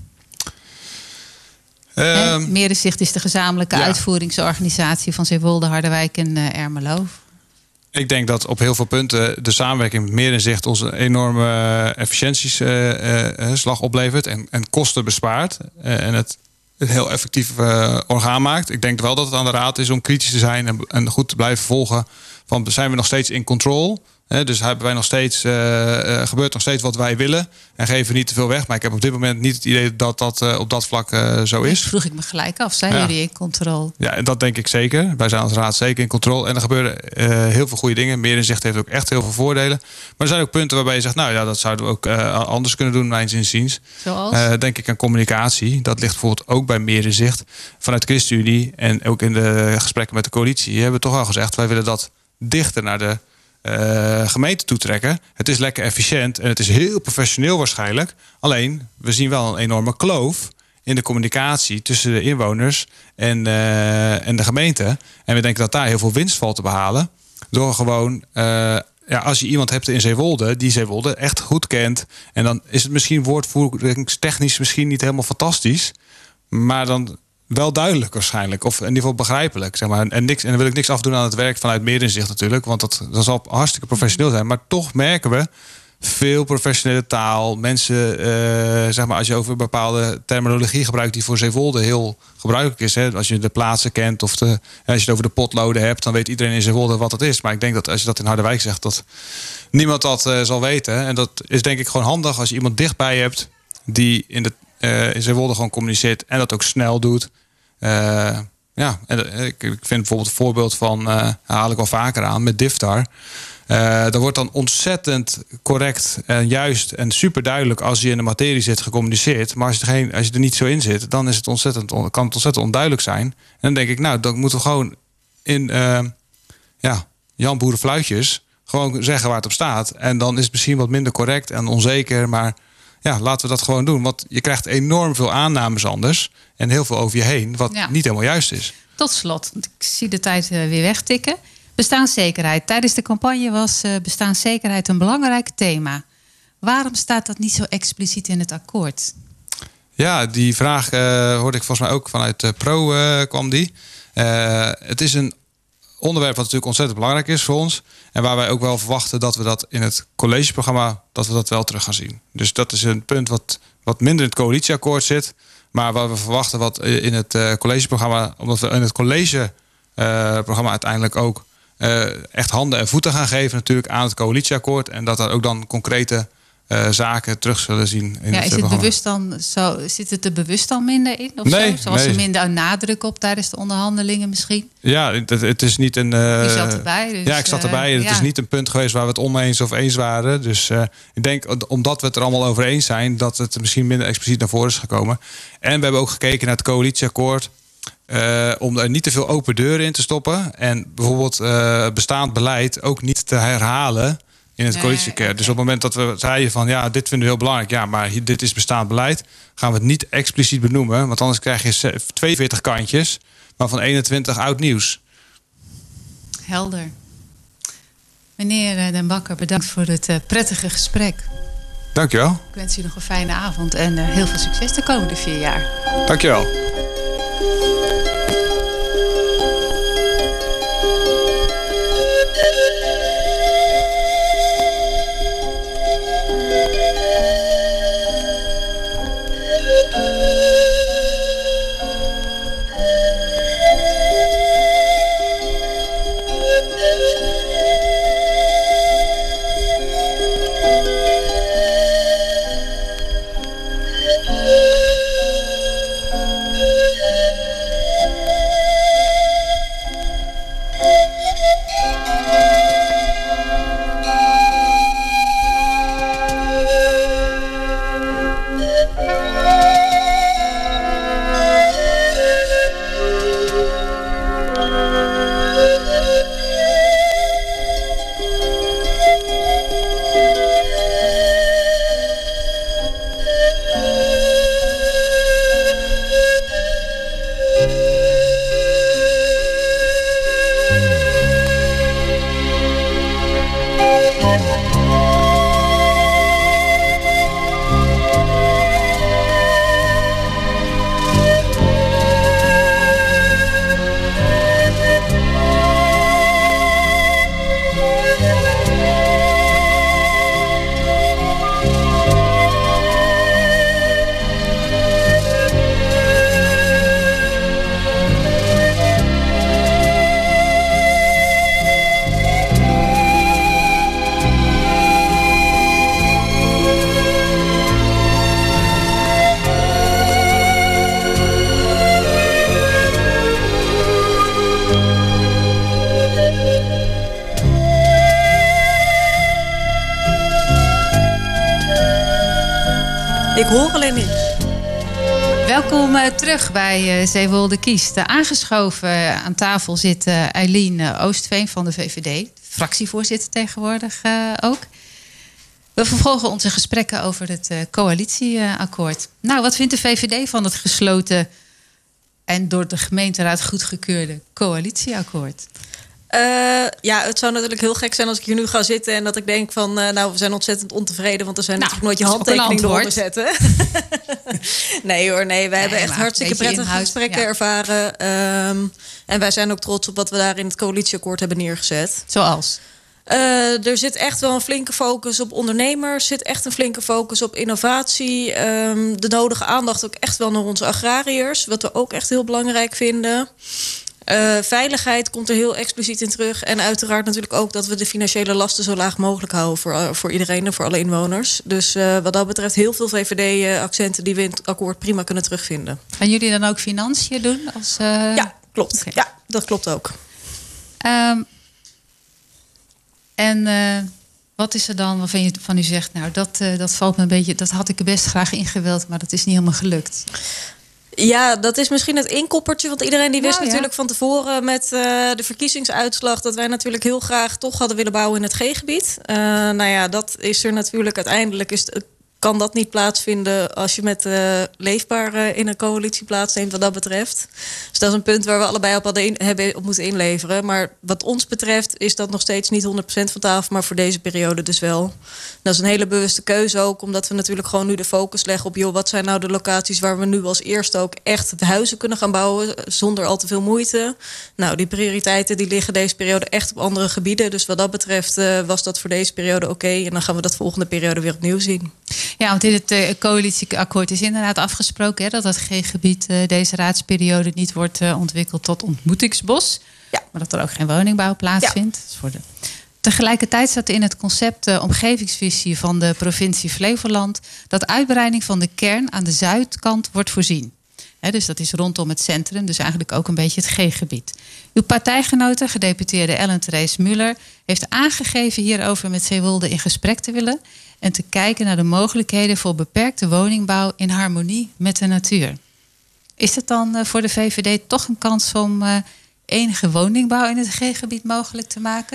Meer Inzicht is de gezamenlijke uitvoeringsorganisatie van Zeewolde, Harderwijk en Ermelo. Ik denk dat op heel veel punten de samenwerking met Meer Inzicht ons een enorme efficiëntieslag oplevert en kosten bespaart. En het een heel effectief orgaan maakt. Ik denk wel dat het aan de raad is om kritisch te zijn en goed te blijven volgen. Van, zijn we nog steeds in control? Dus hebben wij nog steeds, gebeurt nog steeds wat wij willen en geven we niet te veel weg. Maar ik heb op dit moment niet het idee dat dat op dat vlak zo is. Dat vroeg ik me gelijk af. Zijn jullie in controle? Ja, en dat denk ik zeker. Wij zijn als raad zeker in controle. En er gebeuren heel veel goede dingen. Meer Inzicht heeft ook echt heel veel voordelen. Maar er zijn ook punten waarbij je zegt, nou ja, dat zouden we ook anders kunnen doen, mijns inziens. Zoals? Denk ik aan communicatie. Dat ligt bijvoorbeeld ook bij Meer Inzicht. Vanuit ChristenUnie en ook in de gesprekken met de coalitie hebben we toch al gezegd, wij willen dat dichter naar de gemeente toetrekken. Het is lekker efficiënt en het is heel professioneel waarschijnlijk. Alleen, we zien wel een enorme kloof in de communicatie tussen de inwoners en de gemeente. En we denken dat daar heel veel winst valt te behalen. Door gewoon, als je iemand hebt in Zeewolde die Zeewolde echt goed kent. En dan is het misschien woordvoeringstechnisch misschien niet helemaal fantastisch. Maar dan wel duidelijk waarschijnlijk. Of in ieder geval begrijpelijk. Zeg maar. En dan wil ik niks afdoen aan het werk vanuit Meer Inzicht natuurlijk. Want dat zal hartstikke professioneel zijn. Maar toch merken we veel professionele taal. Mensen, zeg maar, als je over bepaalde terminologie gebruikt die voor Zeewolde heel gebruikelijk is. Hè? Als je de plaatsen kent of als je het over de potloden hebt, dan weet iedereen in Zeewolde wat dat is. Maar ik denk dat als je dat in Harderwijk zegt, dat niemand dat zal weten. En dat is denk ik gewoon handig als je iemand dichtbij hebt die in Zeewolde gewoon communiceert en dat ook snel doet. Ik vind bijvoorbeeld een voorbeeld van, haal ik wel vaker aan, met Diftar. Er wordt dan ontzettend correct en juist en super duidelijk als je in de materie zit gecommuniceerd. Maar als je er niet zo in zit, dan is het kan het ontzettend onduidelijk zijn. En dan denk ik, nou, dan moeten we gewoon in Jan Boerenfluitjes gewoon zeggen waar het op staat. En dan is het misschien wat minder correct en onzeker, maar ja, laten we dat gewoon doen. Want je krijgt enorm veel aannames anders en heel veel over je heen, wat niet helemaal juist is. Tot slot, want ik zie de tijd weer wegtikken. Bestaanszekerheid. Tijdens de campagne was bestaanszekerheid een belangrijk thema. Waarom staat dat niet zo expliciet in het akkoord? Ja, die vraag hoorde ik volgens mij ook vanuit Pro kwam die. Het is een onderwerp wat natuurlijk ontzettend belangrijk is voor ons. En waar wij ook wel verwachten dat we dat in het collegeprogramma dat we dat wel terug gaan zien. Dus dat is een punt wat minder in het coalitieakkoord zit. Maar waar we verwachten wat in het collegeprogramma, omdat we in het collegeprogramma uiteindelijk ook echt handen en voeten gaan geven natuurlijk aan het coalitieakkoord. En dat er ook dan concrete zaken terug zullen zien. Is het bewust dan zo? Zit het er bewust dan minder in? Of nee, zo? Zoals er minder nadruk op tijdens de onderhandelingen misschien? Ja, het is niet een. Je zat erbij. Dus, ja, ik zat erbij. Het is niet een punt geweest waar we het oneens of eens waren. Dus ik denk, omdat we het er allemaal over eens zijn, dat het misschien minder expliciet naar voren is gekomen. En we hebben ook gekeken naar het coalitieakkoord. Om er niet te veel open deuren in te stoppen. En bijvoorbeeld bestaand beleid ook niet te herhalen in het coalitieakkoord. Okay. Dus op het moment dat we zeiden van ja, dit vinden we heel belangrijk. Ja, maar dit is bestaand beleid. Gaan we het niet expliciet benoemen. Want anders krijg je 42 kantjes. Maar van 21 oud nieuws. Helder. Meneer Den Bakker, bedankt voor het prettige gesprek. Dankjewel. Ik wens u nog een fijne avond en heel veel succes de komende 4 jaar. Dankjewel. Ik hoor alleen niks. Welkom terug bij Zeewolde Kiest. Aangeschoven aan tafel zit Eileen Oostveen van de VVD. Fractievoorzitter tegenwoordig ook. We vervolgen onze gesprekken over het coalitieakkoord. Nou, wat vindt de VVD van het gesloten en door de gemeenteraad goedgekeurde coalitieakkoord? Het zou natuurlijk heel gek zijn als ik hier nu ga zitten en dat ik denk van, we zijn ontzettend ontevreden, want er zijn natuurlijk nooit je handtekening eronder zetten. Nee, wij hebben echt hartstikke prettige gesprekken ervaren. En wij zijn ook trots op wat we daar in het coalitieakkoord hebben neergezet. Zoals? Er zit echt wel een flinke focus op ondernemers. Er zit echt een flinke focus op innovatie. De nodige aandacht ook echt wel naar onze agrariërs. Wat we ook echt heel belangrijk vinden. Veiligheid komt er heel expliciet in terug. En uiteraard natuurlijk ook dat we de financiële lasten zo laag mogelijk houden voor iedereen en voor alle inwoners. Dus wat dat betreft heel veel VVD-accenten die we in het akkoord prima kunnen terugvinden. Gaan jullie dan ook financiën doen? Ja, klopt. Okay. Ja, dat klopt ook. Wat is er dan waarvan je van u zegt, nou dat valt me een beetje, dat had ik er best graag ingewild, maar dat is niet helemaal gelukt? Ja, dat is misschien het inkoppertje. Want iedereen die wist natuurlijk van tevoren met de verkiezingsuitslag dat wij natuurlijk heel graag toch hadden willen bouwen in het G-gebied. Dat is er natuurlijk uiteindelijk kan dat niet plaatsvinden als je met leefbaar in een coalitie plaatsneemt wat dat betreft. Dus dat is een punt waar we allebei hebben op moeten inleveren. Maar wat ons betreft is dat nog steeds niet 100% van tafel, maar voor deze periode dus wel. Dat is een hele bewuste keuze ook, omdat we natuurlijk gewoon nu de focus leggen op, wat zijn nou de locaties waar we nu als eerste ook echt de huizen kunnen gaan bouwen zonder al te veel moeite. Nou, die prioriteiten die liggen deze periode echt op andere gebieden. Dus wat dat betreft was dat voor deze periode oké. En dan gaan we dat volgende periode weer opnieuw zien. Ja, want in het coalitieakkoord is inderdaad afgesproken dat het G-gebied deze raadsperiode niet wordt ontwikkeld tot ontmoetingsbos. Ja. Maar dat er ook geen woningbouw plaatsvindt. Ja. Tegelijkertijd staat in het concept omgevingsvisie van de provincie Flevoland dat uitbreiding van de kern aan de zuidkant wordt voorzien. Dus dat is rondom het centrum, dus eigenlijk ook een beetje het G-gebied. Uw partijgenote, gedeputeerde Ellen Therese Muller, heeft aangegeven hierover met Zeewolde in gesprek te willen en te kijken naar de mogelijkheden voor beperkte woningbouw in harmonie met de natuur. Is het dan voor de VVD toch een kans om enige woningbouw in het G-gebied mogelijk te maken?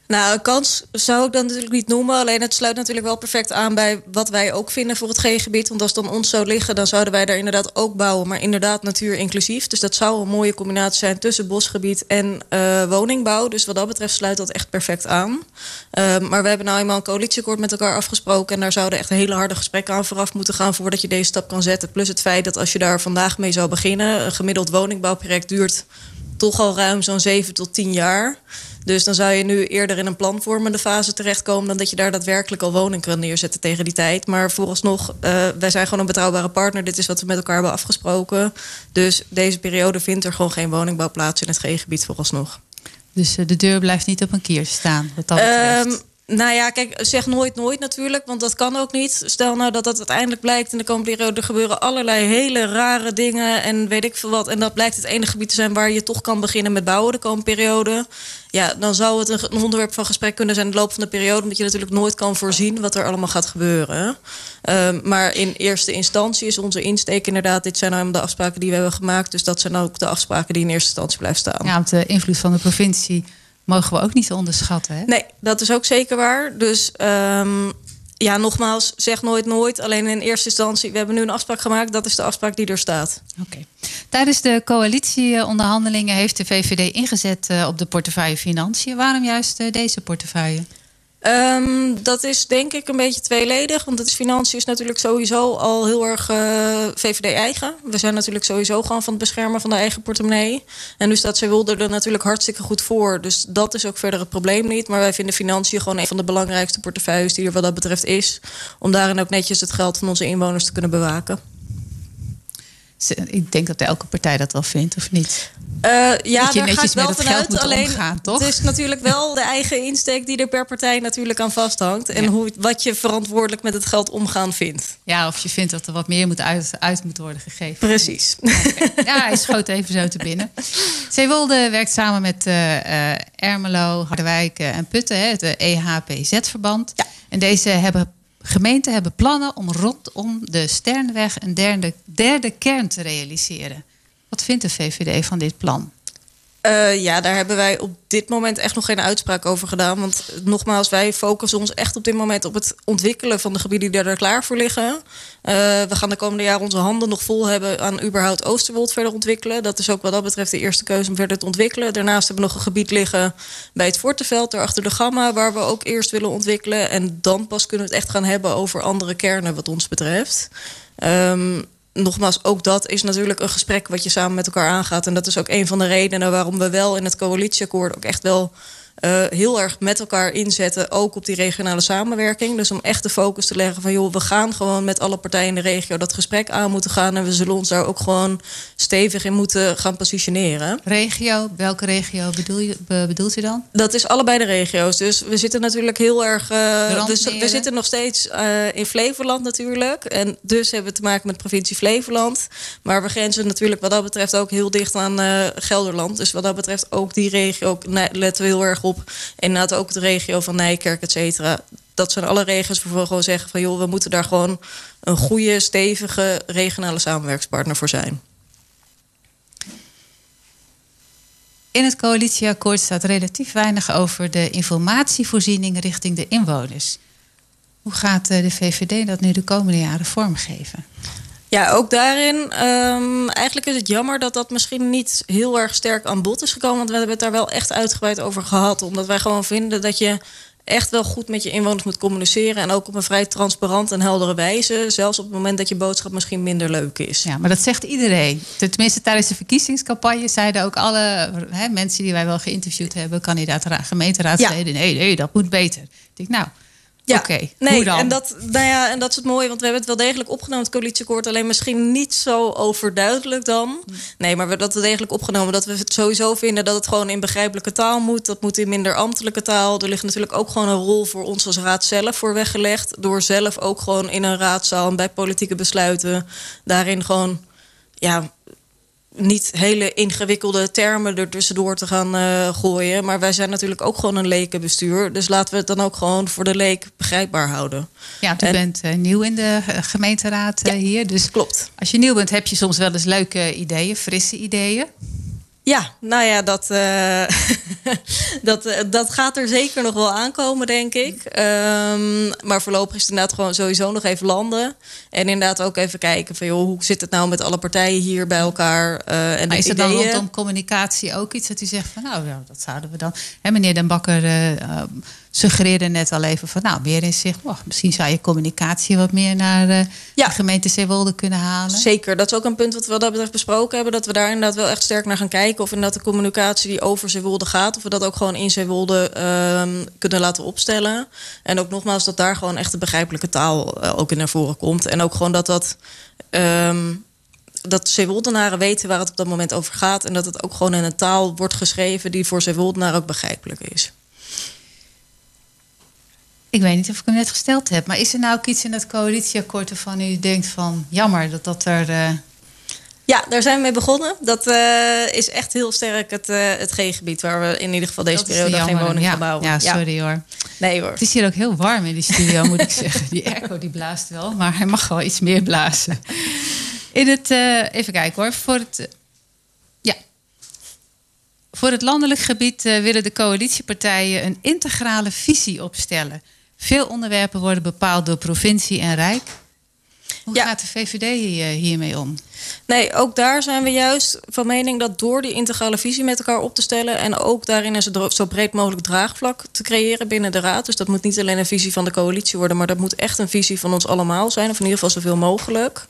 Nou, een kans zou ik dan natuurlijk niet noemen. Alleen het sluit natuurlijk wel perfect aan bij wat wij ook vinden voor het G-gebied. Want als het dan ons zou liggen, dan zouden wij daar inderdaad ook bouwen. Maar inderdaad natuur inclusief. Dus dat zou een mooie combinatie zijn tussen bosgebied en woningbouw. Dus wat dat betreft sluit dat echt perfect aan. Maar we hebben nou eenmaal een coalitieakkoord met elkaar afgesproken. En daar zouden echt hele harde gesprekken aan vooraf moeten gaan voordat je deze stap kan zetten. Plus het feit dat als je daar vandaag mee zou beginnen, een gemiddeld woningbouwproject duurt toch al ruim zo'n 7 tot 10 jaar. Dus dan zou je nu eerder in een planvormende fase terechtkomen dan dat je daar daadwerkelijk al woning kan neerzetten tegen die tijd. Maar vooralsnog, wij zijn gewoon een betrouwbare partner. Dit is wat we met elkaar hebben afgesproken. Dus deze periode vindt er gewoon geen woningbouw plaats in het G-gebied vooralsnog. Dus de deur blijft niet op een kier staan, wat dat betreft. Nou ja, kijk, zeg nooit nooit natuurlijk, want dat kan ook niet. Stel nou dat uiteindelijk blijkt in de komende periode, er gebeuren allerlei hele rare dingen en weet ik veel wat. En dat blijkt het enige gebied te zijn waar je toch kan beginnen met bouwen de komende periode. Ja, dan zou het een onderwerp van gesprek kunnen zijn in de loop van de periode, omdat je natuurlijk nooit kan voorzien wat er allemaal gaat gebeuren. Maar in eerste instantie is onze insteek inderdaad, dit zijn nou de afspraken die we hebben gemaakt. Dus dat zijn ook de afspraken die in eerste instantie blijven staan. Ja, want de invloed van de provincie mogen we ook niet onderschatten, hè? Nee, dat is ook zeker waar. Dus ja, nogmaals, zeg nooit nooit. Alleen in eerste instantie, we hebben nu een afspraak gemaakt. Dat is de afspraak die er staat. Oké. Tijdens de coalitieonderhandelingen heeft de VVD ingezet op de portefeuille Financiën. Waarom juist deze portefeuille? Dat is denk ik een beetje tweeledig. Want het Financiën is natuurlijk sowieso al heel erg VVD-eigen. We zijn natuurlijk sowieso gewoon van het beschermen van de eigen portemonnee. En nu staat Zeewolde er natuurlijk hartstikke goed voor. Dus dat is ook verder het probleem niet. Maar wij vinden Financiën gewoon een van de belangrijkste portefeuilles die er wat dat betreft is. Om daarin ook netjes het geld van onze inwoners te kunnen bewaken. Ik denk dat elke partij dat wel vindt, of niet? Ja, daar ga ik wel vanuit. Alleen omgaan, toch? Het is natuurlijk wel de eigen insteek die er per partij natuurlijk aan vasthangt. En wat je verantwoordelijk met het geld omgaan vindt. Ja, of je vindt dat er wat meer uit moet worden gegeven. Precies. Okay. Ja, hij schoot even zo te binnen. Zeewolde werkt samen met Ermelo, Harderwijk en Putten, het EHPZ-verband. Ja. En deze gemeenten hebben plannen om rondom de Sternweg een derde kern te realiseren. Wat vindt de VVD van dit plan? Ja, daar hebben wij op dit moment echt nog geen uitspraak over gedaan. Want nogmaals, wij focussen ons echt op dit moment op het ontwikkelen van de gebieden die er klaar voor liggen. We gaan de komende jaren onze handen nog vol hebben aan überhaupt Oosterwold verder ontwikkelen. Dat is ook wat dat betreft de eerste keuze om verder te ontwikkelen. Daarnaast hebben we nog een gebied liggen bij het Fortenveld, daarachter de Gamma, waar we ook eerst willen ontwikkelen. En dan pas kunnen we het echt gaan hebben over andere kernen wat ons betreft. Nogmaals, ook dat is natuurlijk een gesprek wat je samen met elkaar aangaat. En dat is ook een van de redenen waarom we wel in het coalitieakkoord ook echt wel heel erg met elkaar inzetten. Ook op die regionale samenwerking. Dus om echt de focus te leggen van joh, we gaan gewoon met alle partijen in de regio dat gesprek aan moeten gaan. En we zullen ons daar ook gewoon stevig in moeten gaan positioneren. Regio, welke regio bedoelt u dan? Dat is allebei de regio's. Dus we zitten natuurlijk heel erg. We zitten nog steeds in Flevoland natuurlijk. En dus hebben we te maken met provincie Flevoland. Maar we grenzen natuurlijk wat dat betreft ook heel dicht aan Gelderland. Dus wat dat betreft ook die regio letten we heel erg op. En inderdaad ook de regio van Nijkerk, et cetera. Dat zijn alle regio's waar we gewoon zeggen van joh, we moeten daar gewoon een goede, stevige regionale samenwerkspartner voor zijn. In het coalitieakkoord staat relatief weinig over de informatievoorziening richting de inwoners. Hoe gaat de VVD dat nu de komende jaren vormgeven? Ja, ook daarin. Eigenlijk is het jammer dat dat misschien niet heel erg sterk aan bod is gekomen. Want we hebben het daar wel echt uitgebreid over gehad. Omdat wij gewoon vinden dat je echt wel goed met je inwoners moet communiceren. En ook op een vrij transparante en heldere wijze. Zelfs op het moment dat je boodschap misschien minder leuk is. Ja, maar dat zegt iedereen. Tenminste, tijdens de verkiezingscampagne zeiden ook alle mensen die wij wel geïnterviewd hebben, gemeenteraadsleden, nee, dat moet beter. Ik denk, nou, ja, oké, nee, hoe dan? en dat is het mooie, want we hebben het wel degelijk opgenomen, het coalitieakkoord, alleen misschien niet zo overduidelijk dan. Nee, maar we hebben dat wel degelijk opgenomen, dat we het sowieso vinden dat het gewoon in begrijpelijke taal moet. Dat moet in minder ambtelijke taal. Er ligt natuurlijk ook gewoon een rol voor ons als raad zelf voor weggelegd. Door zelf ook gewoon in een raadzaal en bij politieke besluiten daarin gewoon, ja, niet hele ingewikkelde termen er tussendoor te gaan gooien. Maar wij zijn natuurlijk ook gewoon een lekenbestuur. Dus laten we het dan ook gewoon voor de leek begrijpbaar houden. Ja, u bent nieuw in de gemeenteraad hier. Dus klopt. Als je nieuw bent, heb je soms wel eens leuke ideeën, frisse ideeën. Ja, nou ja, dat gaat er zeker nog wel aankomen, denk ik. Maar voorlopig is het inderdaad gewoon sowieso nog even landen. En inderdaad ook even kijken van, joh, hoe zit het nou met alle partijen hier bij elkaar? En maar is er ideeën. dan rondom communicatie ook iets dat u zegt van, nou, ja, dat zouden we dan... Hè, meneer Den Bakker suggereerde net al even van, nou, meer inzicht. Misschien zou je communicatie wat meer naar de gemeente Zeewolde kunnen halen. Zeker, dat is ook een punt wat we dat betreft besproken hebben. Dat we daar inderdaad wel echt sterk naar gaan kijken. Of inderdaad de communicatie die over Zeewolde gaat, of we dat ook gewoon in Zeewolde kunnen laten opstellen. En ook nogmaals dat daar gewoon echt de begrijpelijke taal ook in naar voren komt. En ook gewoon dat Zeewoldenaren weten waar het op dat moment over gaat. En dat het ook gewoon in een taal wordt geschreven die voor Zeewoldenaren ook begrijpelijk is. Ik weet niet of ik hem net gesteld heb. Maar is er nou ook iets in dat coalitieakkoord waarvan u denkt van, jammer dat er... Ja, daar zijn we mee begonnen. Dat is echt heel sterk het G-gebied waar we in ieder geval deze periode geen woning gaan bouwen. Ja, sorry hoor. Nee hoor. Het is hier ook heel warm in die studio, moet ik zeggen. Die airco die blaast wel, maar hij mag wel iets meer blazen. Even kijken hoor. Voor het landelijk gebied willen de coalitiepartijen een integrale visie opstellen. Veel onderwerpen worden bepaald door provincie en Rijk. Hoe gaat de VVD hiermee om? Nee, ook daar zijn we juist van mening dat door die integrale visie met elkaar op te stellen en ook daarin zo breed mogelijk draagvlak te creëren binnen de Raad. Dus dat moet niet alleen een visie van de coalitie worden, maar dat moet echt een visie van ons allemaal zijn. Of in ieder geval zoveel mogelijk.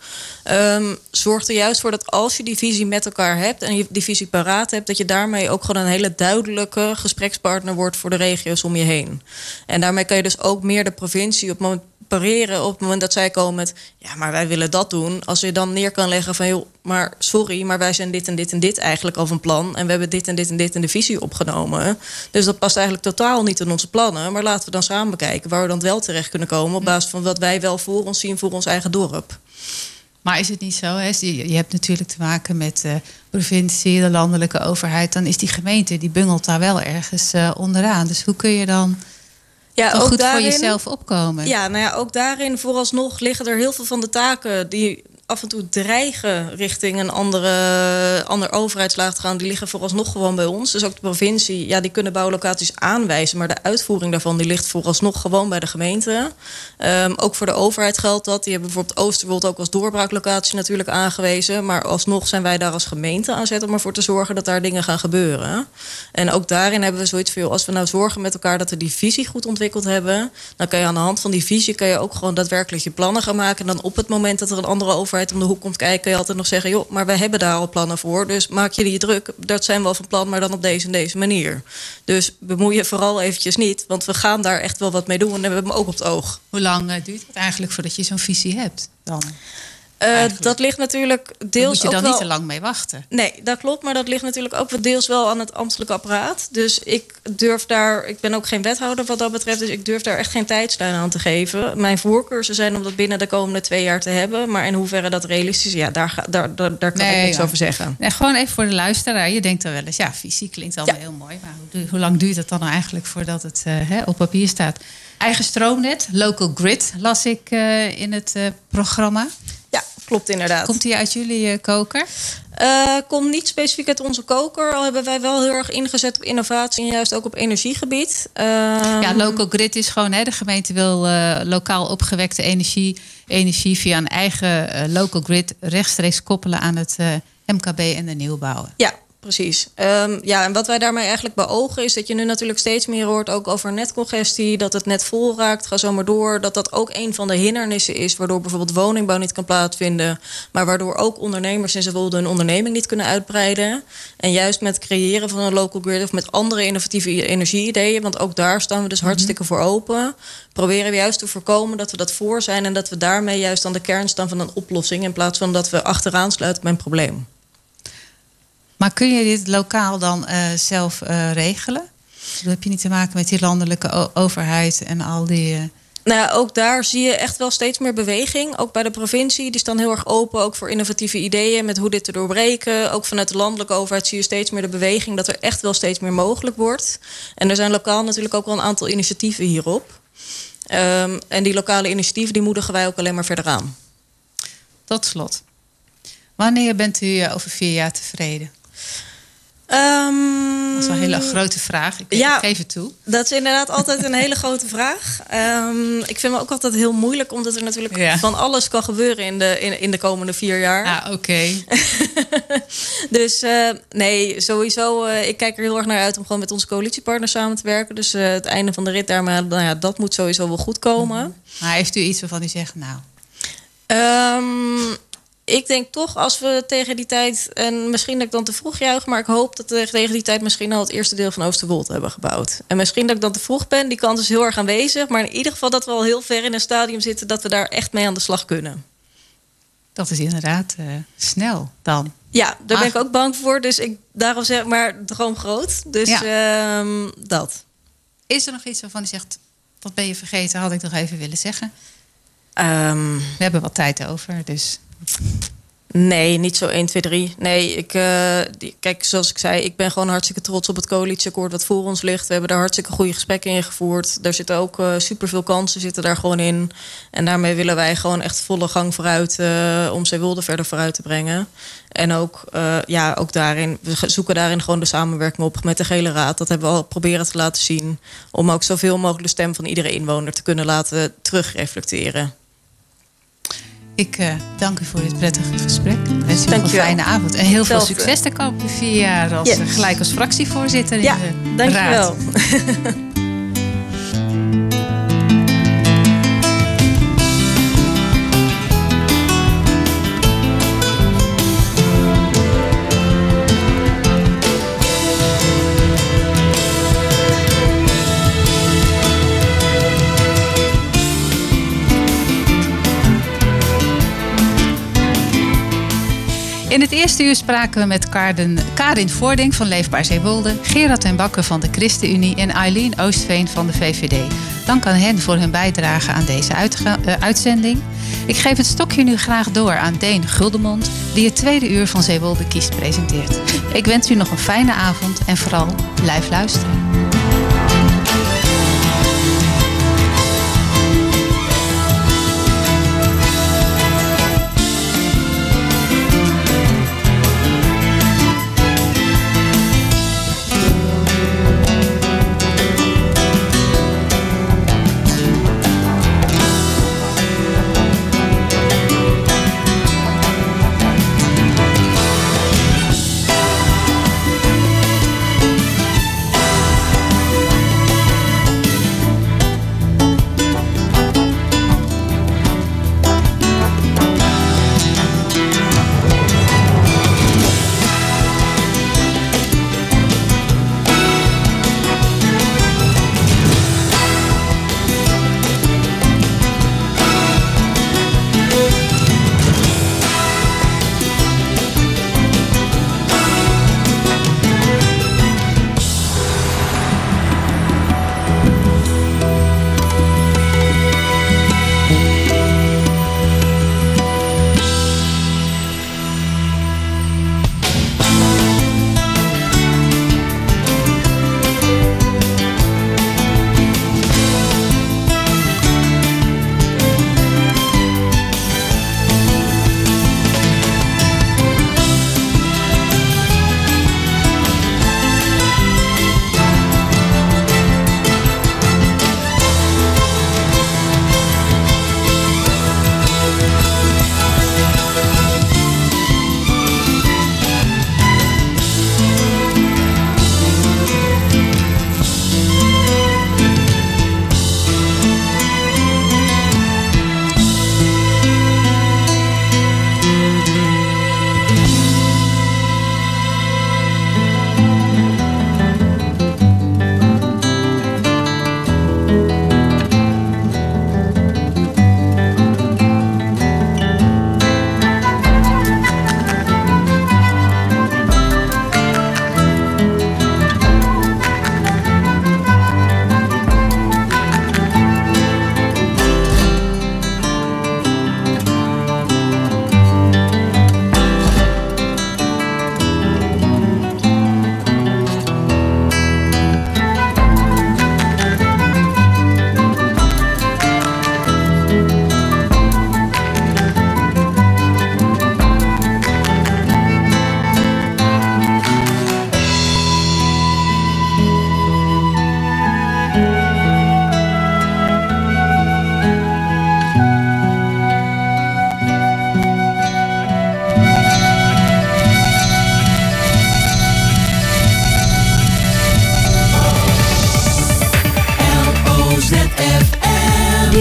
Zorgt er juist voor dat als je die visie met elkaar hebt en je die visie paraat hebt, dat je daarmee ook gewoon een hele duidelijke gesprekspartner wordt voor de regio's om je heen. En daarmee kan je dus ook meer de provincie op het moment dat zij komen met, ja, maar wij willen dat doen. Als je dan neer kan leggen van, joh, maar sorry, maar wij zijn dit en dit en dit eigenlijk al van plan. En we hebben dit en dit en dit in de visie opgenomen. Dus dat past eigenlijk totaal niet in onze plannen. Maar laten we dan samen bekijken waar we dan wel terecht kunnen komen op basis van wat wij wel voor ons zien voor ons eigen dorp. Maar is het niet zo? Hè? Je hebt natuurlijk te maken met de provincie, de landelijke overheid. Dan is die gemeente, die bungelt daar wel ergens onderaan. Dus hoe kun je dan... Ja, ook goed daarin, voor jezelf opkomen. Ja, nou ja, ook daarin vooralsnog liggen er heel veel van de taken die af en toe dreigen richting een ander overheidslaag te gaan. Die liggen vooralsnog gewoon bij ons. Dus ook de provincie, ja, die kunnen bouwlocaties aanwijzen. Maar de uitvoering daarvan die ligt vooralsnog gewoon bij de gemeente. Ook voor de overheid geldt dat. Die hebben bijvoorbeeld Oosterwold ook als doorbraaklocatie natuurlijk aangewezen. Maar alsnog zijn wij daar als gemeente aan zet om ervoor te zorgen dat daar dingen gaan gebeuren. En ook daarin hebben we zoiets van, als we nou zorgen met elkaar dat we die visie goed ontwikkeld hebben, dan kan je aan de hand van die visie kan je ook gewoon daadwerkelijk je plannen gaan maken. En dan op het moment dat er een andere overheid om de hoek komt kijken, kun je altijd nog zeggen, joh, maar wij hebben daar al plannen voor. Dus maak je die druk. Dat zijn we al van plan, maar dan op deze en deze manier. Dus bemoei je vooral eventjes niet, want we gaan daar echt wel wat mee doen en we hebben hem ook op het oog. Hoe lang duurt het eigenlijk voordat je zo'n visie hebt dan? Dat ligt natuurlijk deels daar moet je dan ook wel niet te lang mee wachten. Nee, dat klopt. Maar dat ligt natuurlijk ook deels wel aan het ambtelijk apparaat. Dus ik ben ook geen wethouder wat dat betreft. Dus ik durf daar echt geen tijdslijn aan te geven. Mijn voorkeuren zijn om dat binnen de komende 2 jaar te hebben. Maar in hoeverre dat realistisch is, ja, daar kan ik niks over zeggen. Nee, gewoon even voor de luisteraar. Je denkt dan wel eens, ja, visie klinkt allemaal heel mooi. Maar hoe lang duurt het dan nou eigenlijk voordat het op papier staat? Eigen stroomnet, local grid, las ik in het programma. Ja, klopt inderdaad. Komt die uit jullie koker? Komt niet specifiek uit onze koker. Al hebben wij wel heel erg ingezet op innovatie en juist ook op energiegebied. Ja, local grid is gewoon, de gemeente wil lokaal opgewekte energie via een eigen local grid rechtstreeks koppelen aan het MKB en de nieuwbouw. Ja. Precies. En wat wij daarmee eigenlijk beogen is dat je nu natuurlijk steeds meer hoort ook over netcongestie, dat het net vol raakt, ga zo maar door. Dat ook een van de hindernissen is waardoor bijvoorbeeld woningbouw niet kan plaatsvinden, maar waardoor ook ondernemers in Zeewolde hun onderneming niet kunnen uitbreiden. En juist met het creëren van een local grid of met andere innovatieve energieideeën, want ook daar staan we dus hartstikke voor open, proberen we juist te voorkomen dat we dat voor zijn en dat we daarmee juist aan de kern staan van een oplossing in plaats van dat we achteraan sluiten bij een probleem. Maar kun je dit lokaal dan zelf regelen? Dan heb je niet te maken met die landelijke overheid en al die... Nou ja, ook daar zie je echt wel steeds meer beweging. Ook bij de provincie, die staan heel erg open ook voor innovatieve ideeën met hoe dit te doorbreken. Ook vanuit de landelijke overheid zie je steeds meer de beweging dat er echt wel steeds meer mogelijk wordt. En er zijn lokaal natuurlijk ook wel een aantal initiatieven hierop. En die lokale initiatieven die moedigen wij ook alleen maar verder aan. Tot slot. Wanneer bent u over 4 jaar tevreden? Dat is wel een hele grote vraag. Ik geef het toe. Dat is inderdaad altijd een hele grote vraag. Ik vind me ook altijd heel moeilijk, omdat er natuurlijk van alles kan gebeuren in de komende 4 jaar. Ah, oké. Dus nee, sowieso. Ik kijk er heel erg naar uit om gewoon met onze coalitiepartners samen te werken. Dus het einde van de rit daarmee, dat moet sowieso wel goed komen. Maar heeft u iets waarvan u zegt, nou... Ik denk toch, als we tegen die tijd... en misschien dat ik dan te vroeg juich... maar ik hoop dat we tegen die tijd misschien al het eerste deel van Oosterwold hebben gebouwd. En misschien dat ik dan te vroeg ben, die kans is heel erg aanwezig... maar in ieder geval dat we al heel ver in een stadium zitten... dat we daar echt mee aan de slag kunnen. Dat is inderdaad snel dan. Ja, daar ben ik ook bang voor. Dus daarom zeg maar, droom groot. Dus dat. Is er nog iets waarvan u zegt... wat ben je vergeten, had ik nog even willen zeggen? We hebben wat tijd over, dus... Nee, niet zo 1, 2, 3. Nee, kijk, zoals ik zei, ik ben gewoon hartstikke trots op het coalitieakkoord wat voor ons ligt. We hebben daar hartstikke goede gesprekken in gevoerd. Daar zitten ook superveel kansen zitten daar gewoon in. En daarmee willen wij gewoon echt volle gang vooruit om Zeewolde verder vooruit te brengen. En ook, ook daarin, we zoeken daarin gewoon de samenwerking op met de gele raad. Dat hebben we al proberen te laten zien. Om ook zoveel mogelijk de stem van iedere inwoner te kunnen laten terugreflecteren. Ik dank u voor dit prettige gesprek. Ik wens u nog een fijne avond. En heel veel succes de komende 4 jaar gelijk als fractievoorzitter in de dank raad. Je wel. In het eerste uur spraken we met Karin Voording van Leefbaar Zeewolde... Gerard ten Bakker van de ChristenUnie en Eileen Oostveen van de VVD. Dank aan hen voor hun bijdrage aan deze uitzending. Ik geef het stokje nu graag door aan Deen Guldemond... die het tweede uur van Zeewolde Kiest presenteert. Ik wens u nog een fijne avond en vooral blijf luisteren.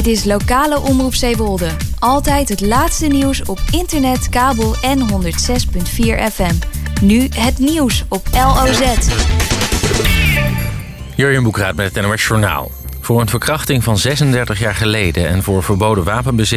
Dit is lokale Omroep Zeewolde. Altijd het laatste nieuws op internet, kabel en 106.4 FM. Nu het nieuws op LOZ. Jurjen Boekraat met het NOS Journaal. Voor een verkrachting van 36 jaar geleden en voor verboden wapenbezit